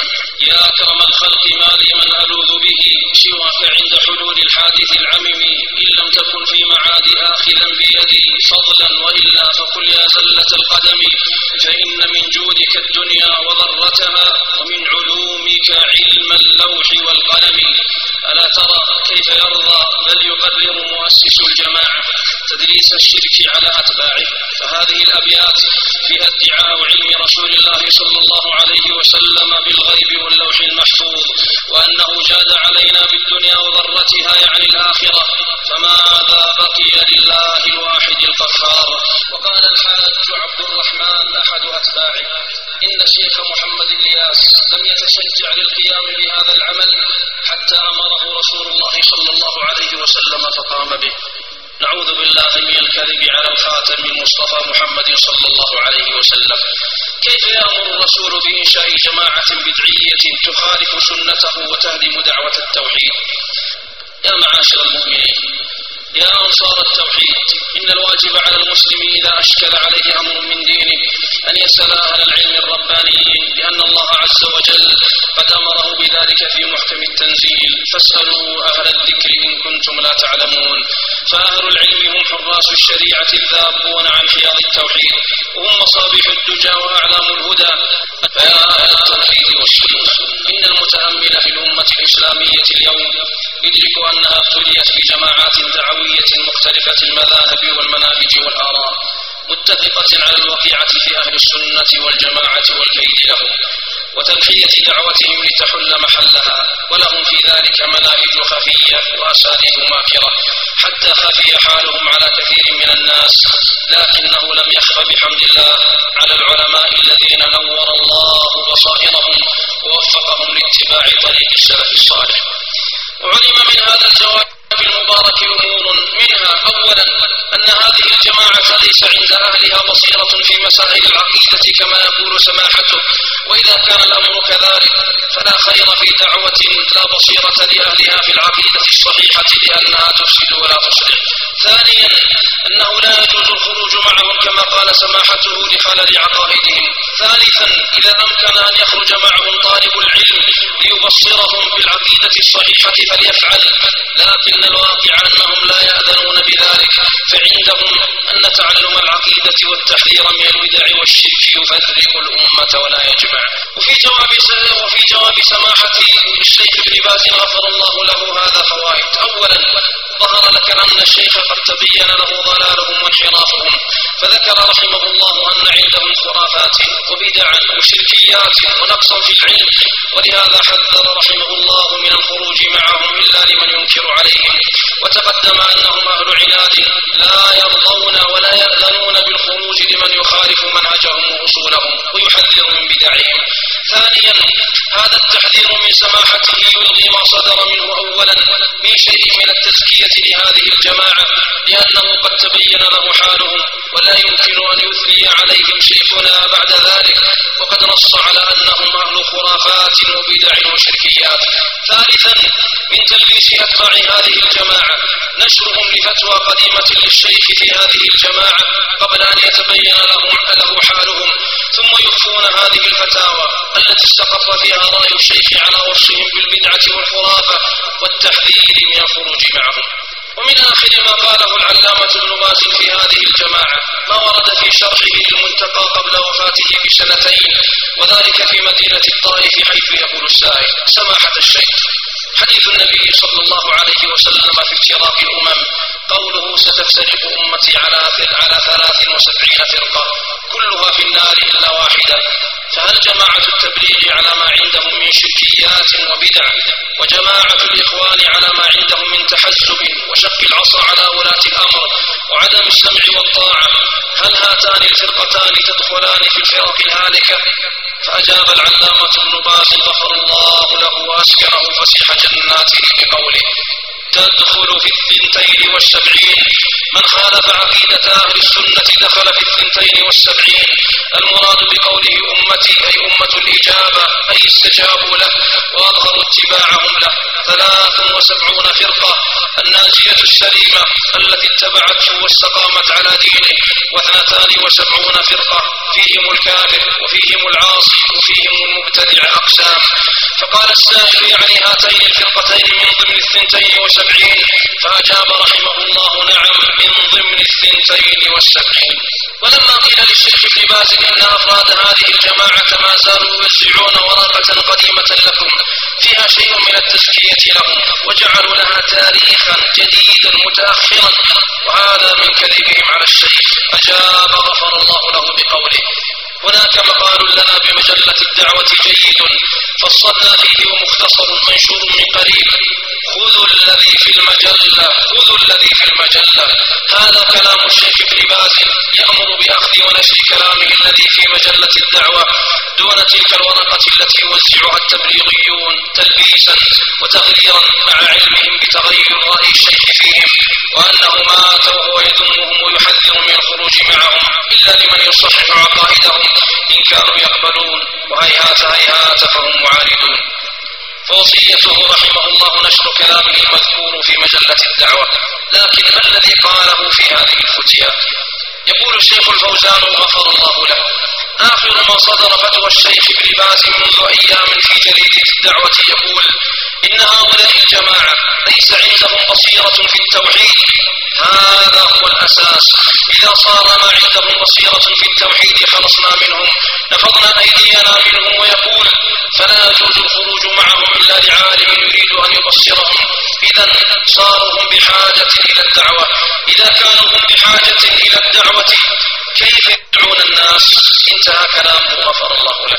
يا أكرم الخلق ما لي من ألوذ به سواك عند حلول الحادث العمم، إن لم تكن في معاد آخذا بيدي فضلا وإلا فقل يا زلة القدم، فإن من جودك الدنيا وضرتها ومن علومك علم اللوح والقلم. ألا ترى كيف يرضى بل يقرر مؤسس الجماعة تدريس الشرك على أتباعه؟ فهذه الأبيات فيها ادعاء علم رسول الله صلى الله عليه وسلم بالغيب واللوح المحفوظ، وأنه جاد علينا بالدنيا وضرتها يعني الآخرة، فماذا بقي لله الواحد القهار؟ وقال الحاج عبد الرحمن أحد أتباعه: إن الشيخ محمد إلياس لم يتشجع للقيام بهذا العمل حتى أمره رسول الله صلى الله عليه وسلم فقام به. نعوذ بالله من الكذب على الخاتم المصطفى محمد صلى الله عليه وسلم. كيف يأمر الرسول بإنشاء جماعة بدعية تخالف سنته وتهدم دعوة التوحيد؟ يا معاشر المؤمنين، يا أنصار التوحيد، إن الواجب على المسلم إذا أشكل عليه أمر من دينه أن يسأل أهل العلم الربانيين، لأن الله عز وجل قد أمره بذلك في محكم التنزيل: فاسألوا أهل الذكر إن كنتم لا تعلمون. فأهل العلم هم حراس الشريعة الذابون عن حياض التوحيد، وهم مصابيح الدجى وأعلام الهدى. فيا أهل التوحيد والسنة، إن المتأمل في الأمة الإسلامية اليوم يدرك أنها ابتليت في جماعات دعوية مختلفة المذاهب والمناهج والآراء، متفقة على الوقيعة في أهل السنة والجماعة والكيد لهم وتنحية دعوتهم لتحل محلها، ولهم في ذلك مناهج خفية وأساليب ماكرة حتى خفي حالهم على كثير من الناس، لكنه لم يخف بحمد الله على العلماء الذين نور الله بصائرهم ووفقهم لاتباع طريق السلف الصالح. وعلم من هذا الجواب المبارك أمور، منها: أولا أن هذه الجماعة ليس عند أهلها بصيرة في مسائل العقيدة كما يقول سماحته، وإذا كان الأمر كذلك فلا خير في دعوة لا بصيرة لأهلها في العقيدة الصحيحة لأنها تفسد ولا تصلح. ثانيا أنه لا يجوز الخروج معهم كما قال سماحته لخلل عقائدهم. ثالثا إذا أمكن أن يخرج معهم طالب العلم ليبصرهم بالعقيدة الصحيحة فليفعل، لكن الواقع أنهم لا يأذنون بذلك، فعندهم أن تعلم العقيدة والتحذير من البدع والشرك يفرق الأمة ولا يجمع. وفي جواب سماحة الشيخ ابن باز غفر الله له هذا فوائد. أولا ظهر لك أن الشيخ قد تبين له ضلالهم وانحرافهم، فذكر رحمه الله أن عندهم خرافات وبدعا وشركيات ونقصا في العلم، ولهذا حذر رحمه الله من الخروج معهم إلا لمن ينكر عليهم، وتقدم أنهم أهل عناد لا يرضون ولا يأذنون بالخروج لمن يخالف منهجهم وأصولهم ويحذر من بدعهم. ثانيا هذا التحذير من سماحته يلغي ما صدر منه أولا من شيء من التزكية لهذه الجماعة، لأنه قد تبين له حالهم ولا يمكن أن يثني عليهم شيخنا بعد ذلك، وقد نص على أنهم أهل خرافات وبدع وشركيات. ثالثا من تلبيس أتباع هذه الجماعة نشرهم لفتوى قديمة للشيخ في هذه الجماعة قبل أن يتبين له حالهم، ثم يخفون هذه الفتاوى التي استقر فيها رأي الشيخ على وصفهم بالبدعة والخرافة والتحذير من الخروج معهم. ومن آخر ما قاله العلامة ابن باز في هذه الجماعة ما ورد في شرحه للمنتقى قبل وفاته بسنتين، وذلك في مدينة الطائف، حيث يقول السائل: سماحة الشيخ، حديث النبي صلى الله عليه وسلم في افتراق الأمم قوله: ستفترق أمتي على 73 فرقة كلها في النار إلا واحدة، فهل جماعة التبليغ على ما عندهم من شركيات وبدع، وجماعة الإخوان على ما عندهم من تحزب وشق العصا على ولاة الأمر وعدم السمع والطاعة، هل هاتان الفرقتان تدخلان في الفرق الهالكة؟ فأجاب العلامة ابن باز غفر الله له وأسكنه فسيح جناته بقوله: تدخل في 72، من خالف عقيدة أهل السنة دخل في 72. المراد بقوله أمتي أي أمة الإجابة، أي استجابوا له وأظهروا اتباعهم له. 73 فرقة: الناجية السليمة التي اتبعته واستقامت على دينه، و72 فرقة فيهم الكافر وفيهم العاصي وفيهم المبتدع أقسام. فقال السائل: يعني هاتين الفرقتين من ضمن 72؟ فأجاب رحمه الله: نعم، من ضمن 72. ولما قيل للشيخ ابن باز إن أفراد هذه الجماعة ما زالوا يوزعون ورقة قديمة لكم فيها شيء من التزكية لهم، وجعلوا لها تاريخا جديدا متأخرا، وهذا من كذبهم على الشيخ، أجاب غفر الله له بقوله: هناك مقال لنا بمجلة الدعوة جيد فصلنا فيه ومختصر منشور من قريب، خذوا الذي في المجلة، خذوا الذي في المجلة. هذا كلام الشيخ ابن باز يأمر بأخذ ونشر كلامه الذي في مجلة الدعوة دون تلك الورقة التي يوزعها التبليغيون تلبيسا وتغريرا مع علمهم بتغير رأي الشيخ فيهم، وأنه مات وهو يذمهم ويحذر من الخروج معهم إلا لمن يصحح عقائدهم إن كانوا يقبلون، وهيهات هيهات فهم معاندون. فوصيته رحمه الله نشر كلامه المذكور في مجلة الدعوة، لكن ما الذي قاله في هذه الفتية؟ يقول الشيخ الفوزان غفر الله له: آخر ما صدر فتوى الشيخ ابن باز منذ أيام في جريدة الدعوة يقول: إن هؤلاء الجماعة ليس عندهم بصيرة في التوحيد، هذا هو الأساس. إذا صار ما عندهم بصيرة في التوحيد خلصنا منهم، نفضنا أيدينا منهم. ويقول: فلا يجوز الخروج معهم إلا لعالم يريد أن يبصرهم، إذا صاروا هم بحاجة إلى الدعوة. إذا كانوا هم بحاجة إلى الدعوة كيف يدعون الناس؟ انتهى كلامه غفر الله له.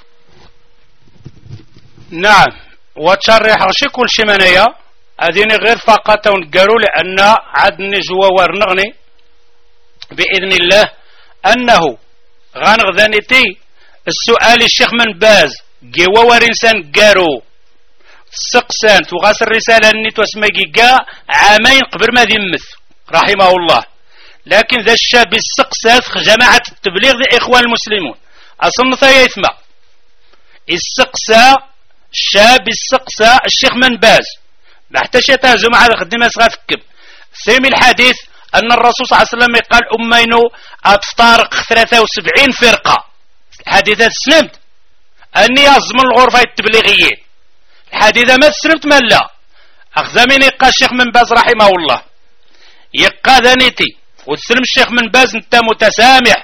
نعم، وتشرح شي كل شي منايا هذين غير فقط ونقالوا لأن عدني جوار نغني بإذن الله أنه غنغذانيتي السؤال الشيخ من باز جوا ورنسان قارو السقسان تغاس الرسالة النيت واسماقيقا عامين قبل ما ذمث رحمه الله، لكن ذا الشاب السقسات جماعة التبليغ ذي إخوان المسلمون أصنفها يثمى السقسا الشاب السقسا الشيخ من باز ما حتى شي تهزم على خدمة صغافكب سيمي الحديث أن الرسول صلى الله عليه وسلم قال أمينو أتفتارق 73 فرقة. الحديثة سلمت أني أزمن الغرفة التبليغيين، الحديثة ما سلمت ما لا أخذ من يقى الشيخ من باز رحمه الله يقى ذنيتي وتسلم الشيخ من باز انت متسامح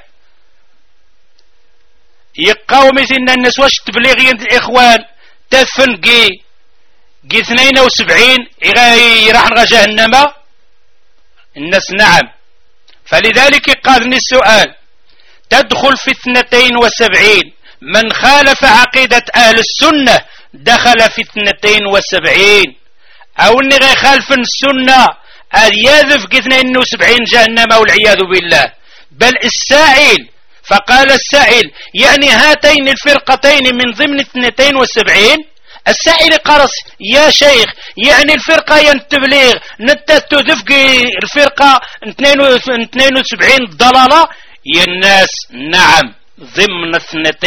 يقى ومثلنا الناس واش التبليغيين الإخوان تفن قي 72 راح نغا جهنم الناس. نعم، فلذلك قاذني السؤال: تدخل في 72 من خالف عقيدة أهل السنة دخل في 72 أو أني غير خالف السنة يذف 72 جهنم والعياذ بالله. بل السائل فقال السائل: يعني هاتين الفرقتين من ضمن 72؟ السائل قرص: يا شيخ يعني الفرقة ينتبليغ نتتذفق الفرقة 72 ضلالة يا الناس؟ نعم، ضمن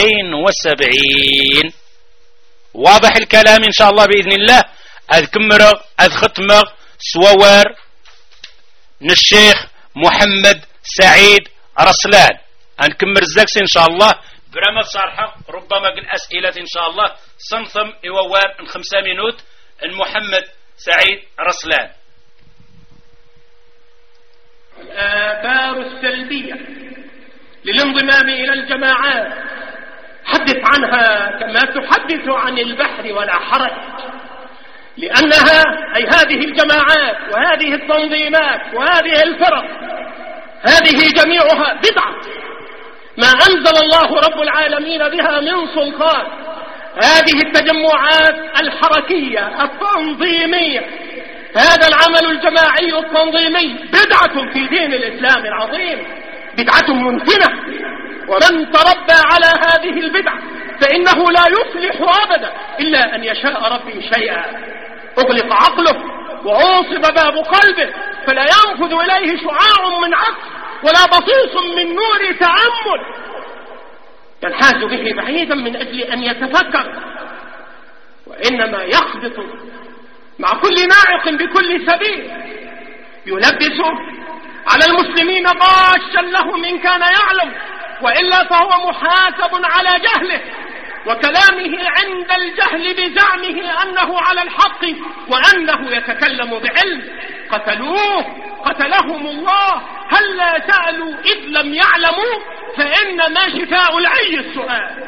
72. واضح الكلام إن شاء الله بإذن الله. أذ كمرغ أذ ختمغ سوار الشيخ محمد سعيد رسلان أنكمر الزكس إن شاء الله برامج صارحة ربما الأسئلة إن شاء الله صنثم إووار 5 minutes محمد سعيد رسلان. الآثار السلبية للانضمام إلى الجماعات حدث عنها كما تحدث عن البحر ولا حرج، لأنها أي هذه الجماعات وهذه التنظيمات وهذه الفرق هذه جميعها بدعة ما أنزل الله رب العالمين بها من سلطان. هذه التجمعات الحركية التنظيمية، هذا العمل الجماعي التنظيمي بدعة في دين الإسلام العظيم، بدعة منتنة، ومن تربى على هذه البدعة فإنه لا يفلح أبدا إلا أن يشاء ربي شيئا. أغلق عقله وأوصب باب قلبه فلا ينفذ إليه شعاع من عقل ولا بصيص من نور تأمل، ينحاز به بعيدا من أجل أن يتفكر، وإنما يخبط مع كل ناعق بكل سبيل يلبس على المسلمين غاشا لهم إن كان يعلم، وإلا فهو محاسب على جهله وكلامه عند الجهل بزعمه أنه على الحق وأنه يتكلم بعلم. قتلوه قتلهم الله، هل لا سألوا إذ لم يعلموا؟ فإنما شفاء العي السؤال.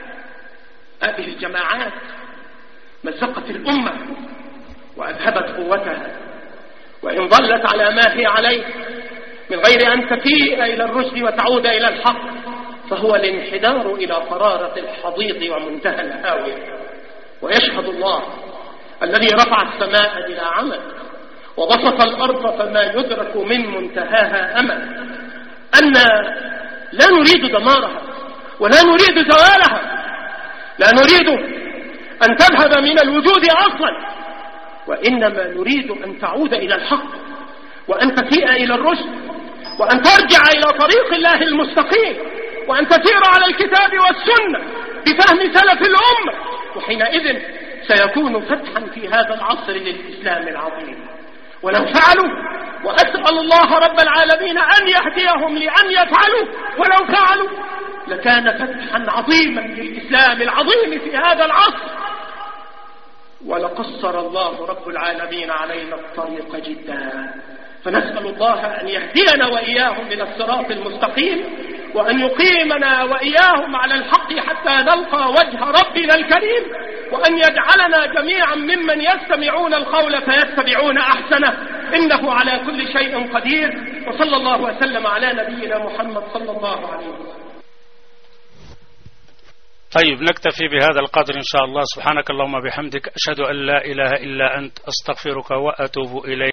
هذه الجماعات مزقت الأمة وأذهبت قوتها، وإن ظلت على ما هي عليه من غير أن تفيء إلى الرشد وتعود إلى الحق فهو الانحدار إلى قرارة الحضيض ومنتهى الهاوية. ويشهد الله الذي رفع السماء بلا عمل وبسط الأرض فما يدرك من منتهاها أمل أن لا نريد دمارها ولا نريد زوالها، لا نريد أن تذهب من الوجود أصلا، وإنما نريد أن تعود إلى الحق وأن تفيء إلى الرشد وأن ترجع إلى طريق الله المستقيم وأن تسير على الكتاب والسنة بفهم سلف الأمة، وحينئذ سيكون فتحا في هذا العصر للإسلام العظيم. ولو فعلوا، وأسأل الله رب العالمين أن يهديهم لأن يفعلوا، ولو فعلوا لكان فتحا عظيما للإسلام العظيم في هذا العصر، ولقصر الله رب العالمين علينا الطريق جدا. فنسأل الله أن يهدينا وإياهم إلى الصراط المستقيم، وأن يقيمنا وإياهم على الحق حتى نلقى وجه ربنا الكريم، وأن يجعلنا جميعا ممن يستمعون القول فيتبعون أحسنه، إنه على كل شيء قدير. وصلى الله وسلم على نبينا محمد صلى الله عليه وسلم. طيب، نكتفي بهذا القدر إن شاء الله. سبحانك اللهم بحمدك، أشهد أن لا إله إلا أنت، أستغفرك وأتوب إليك.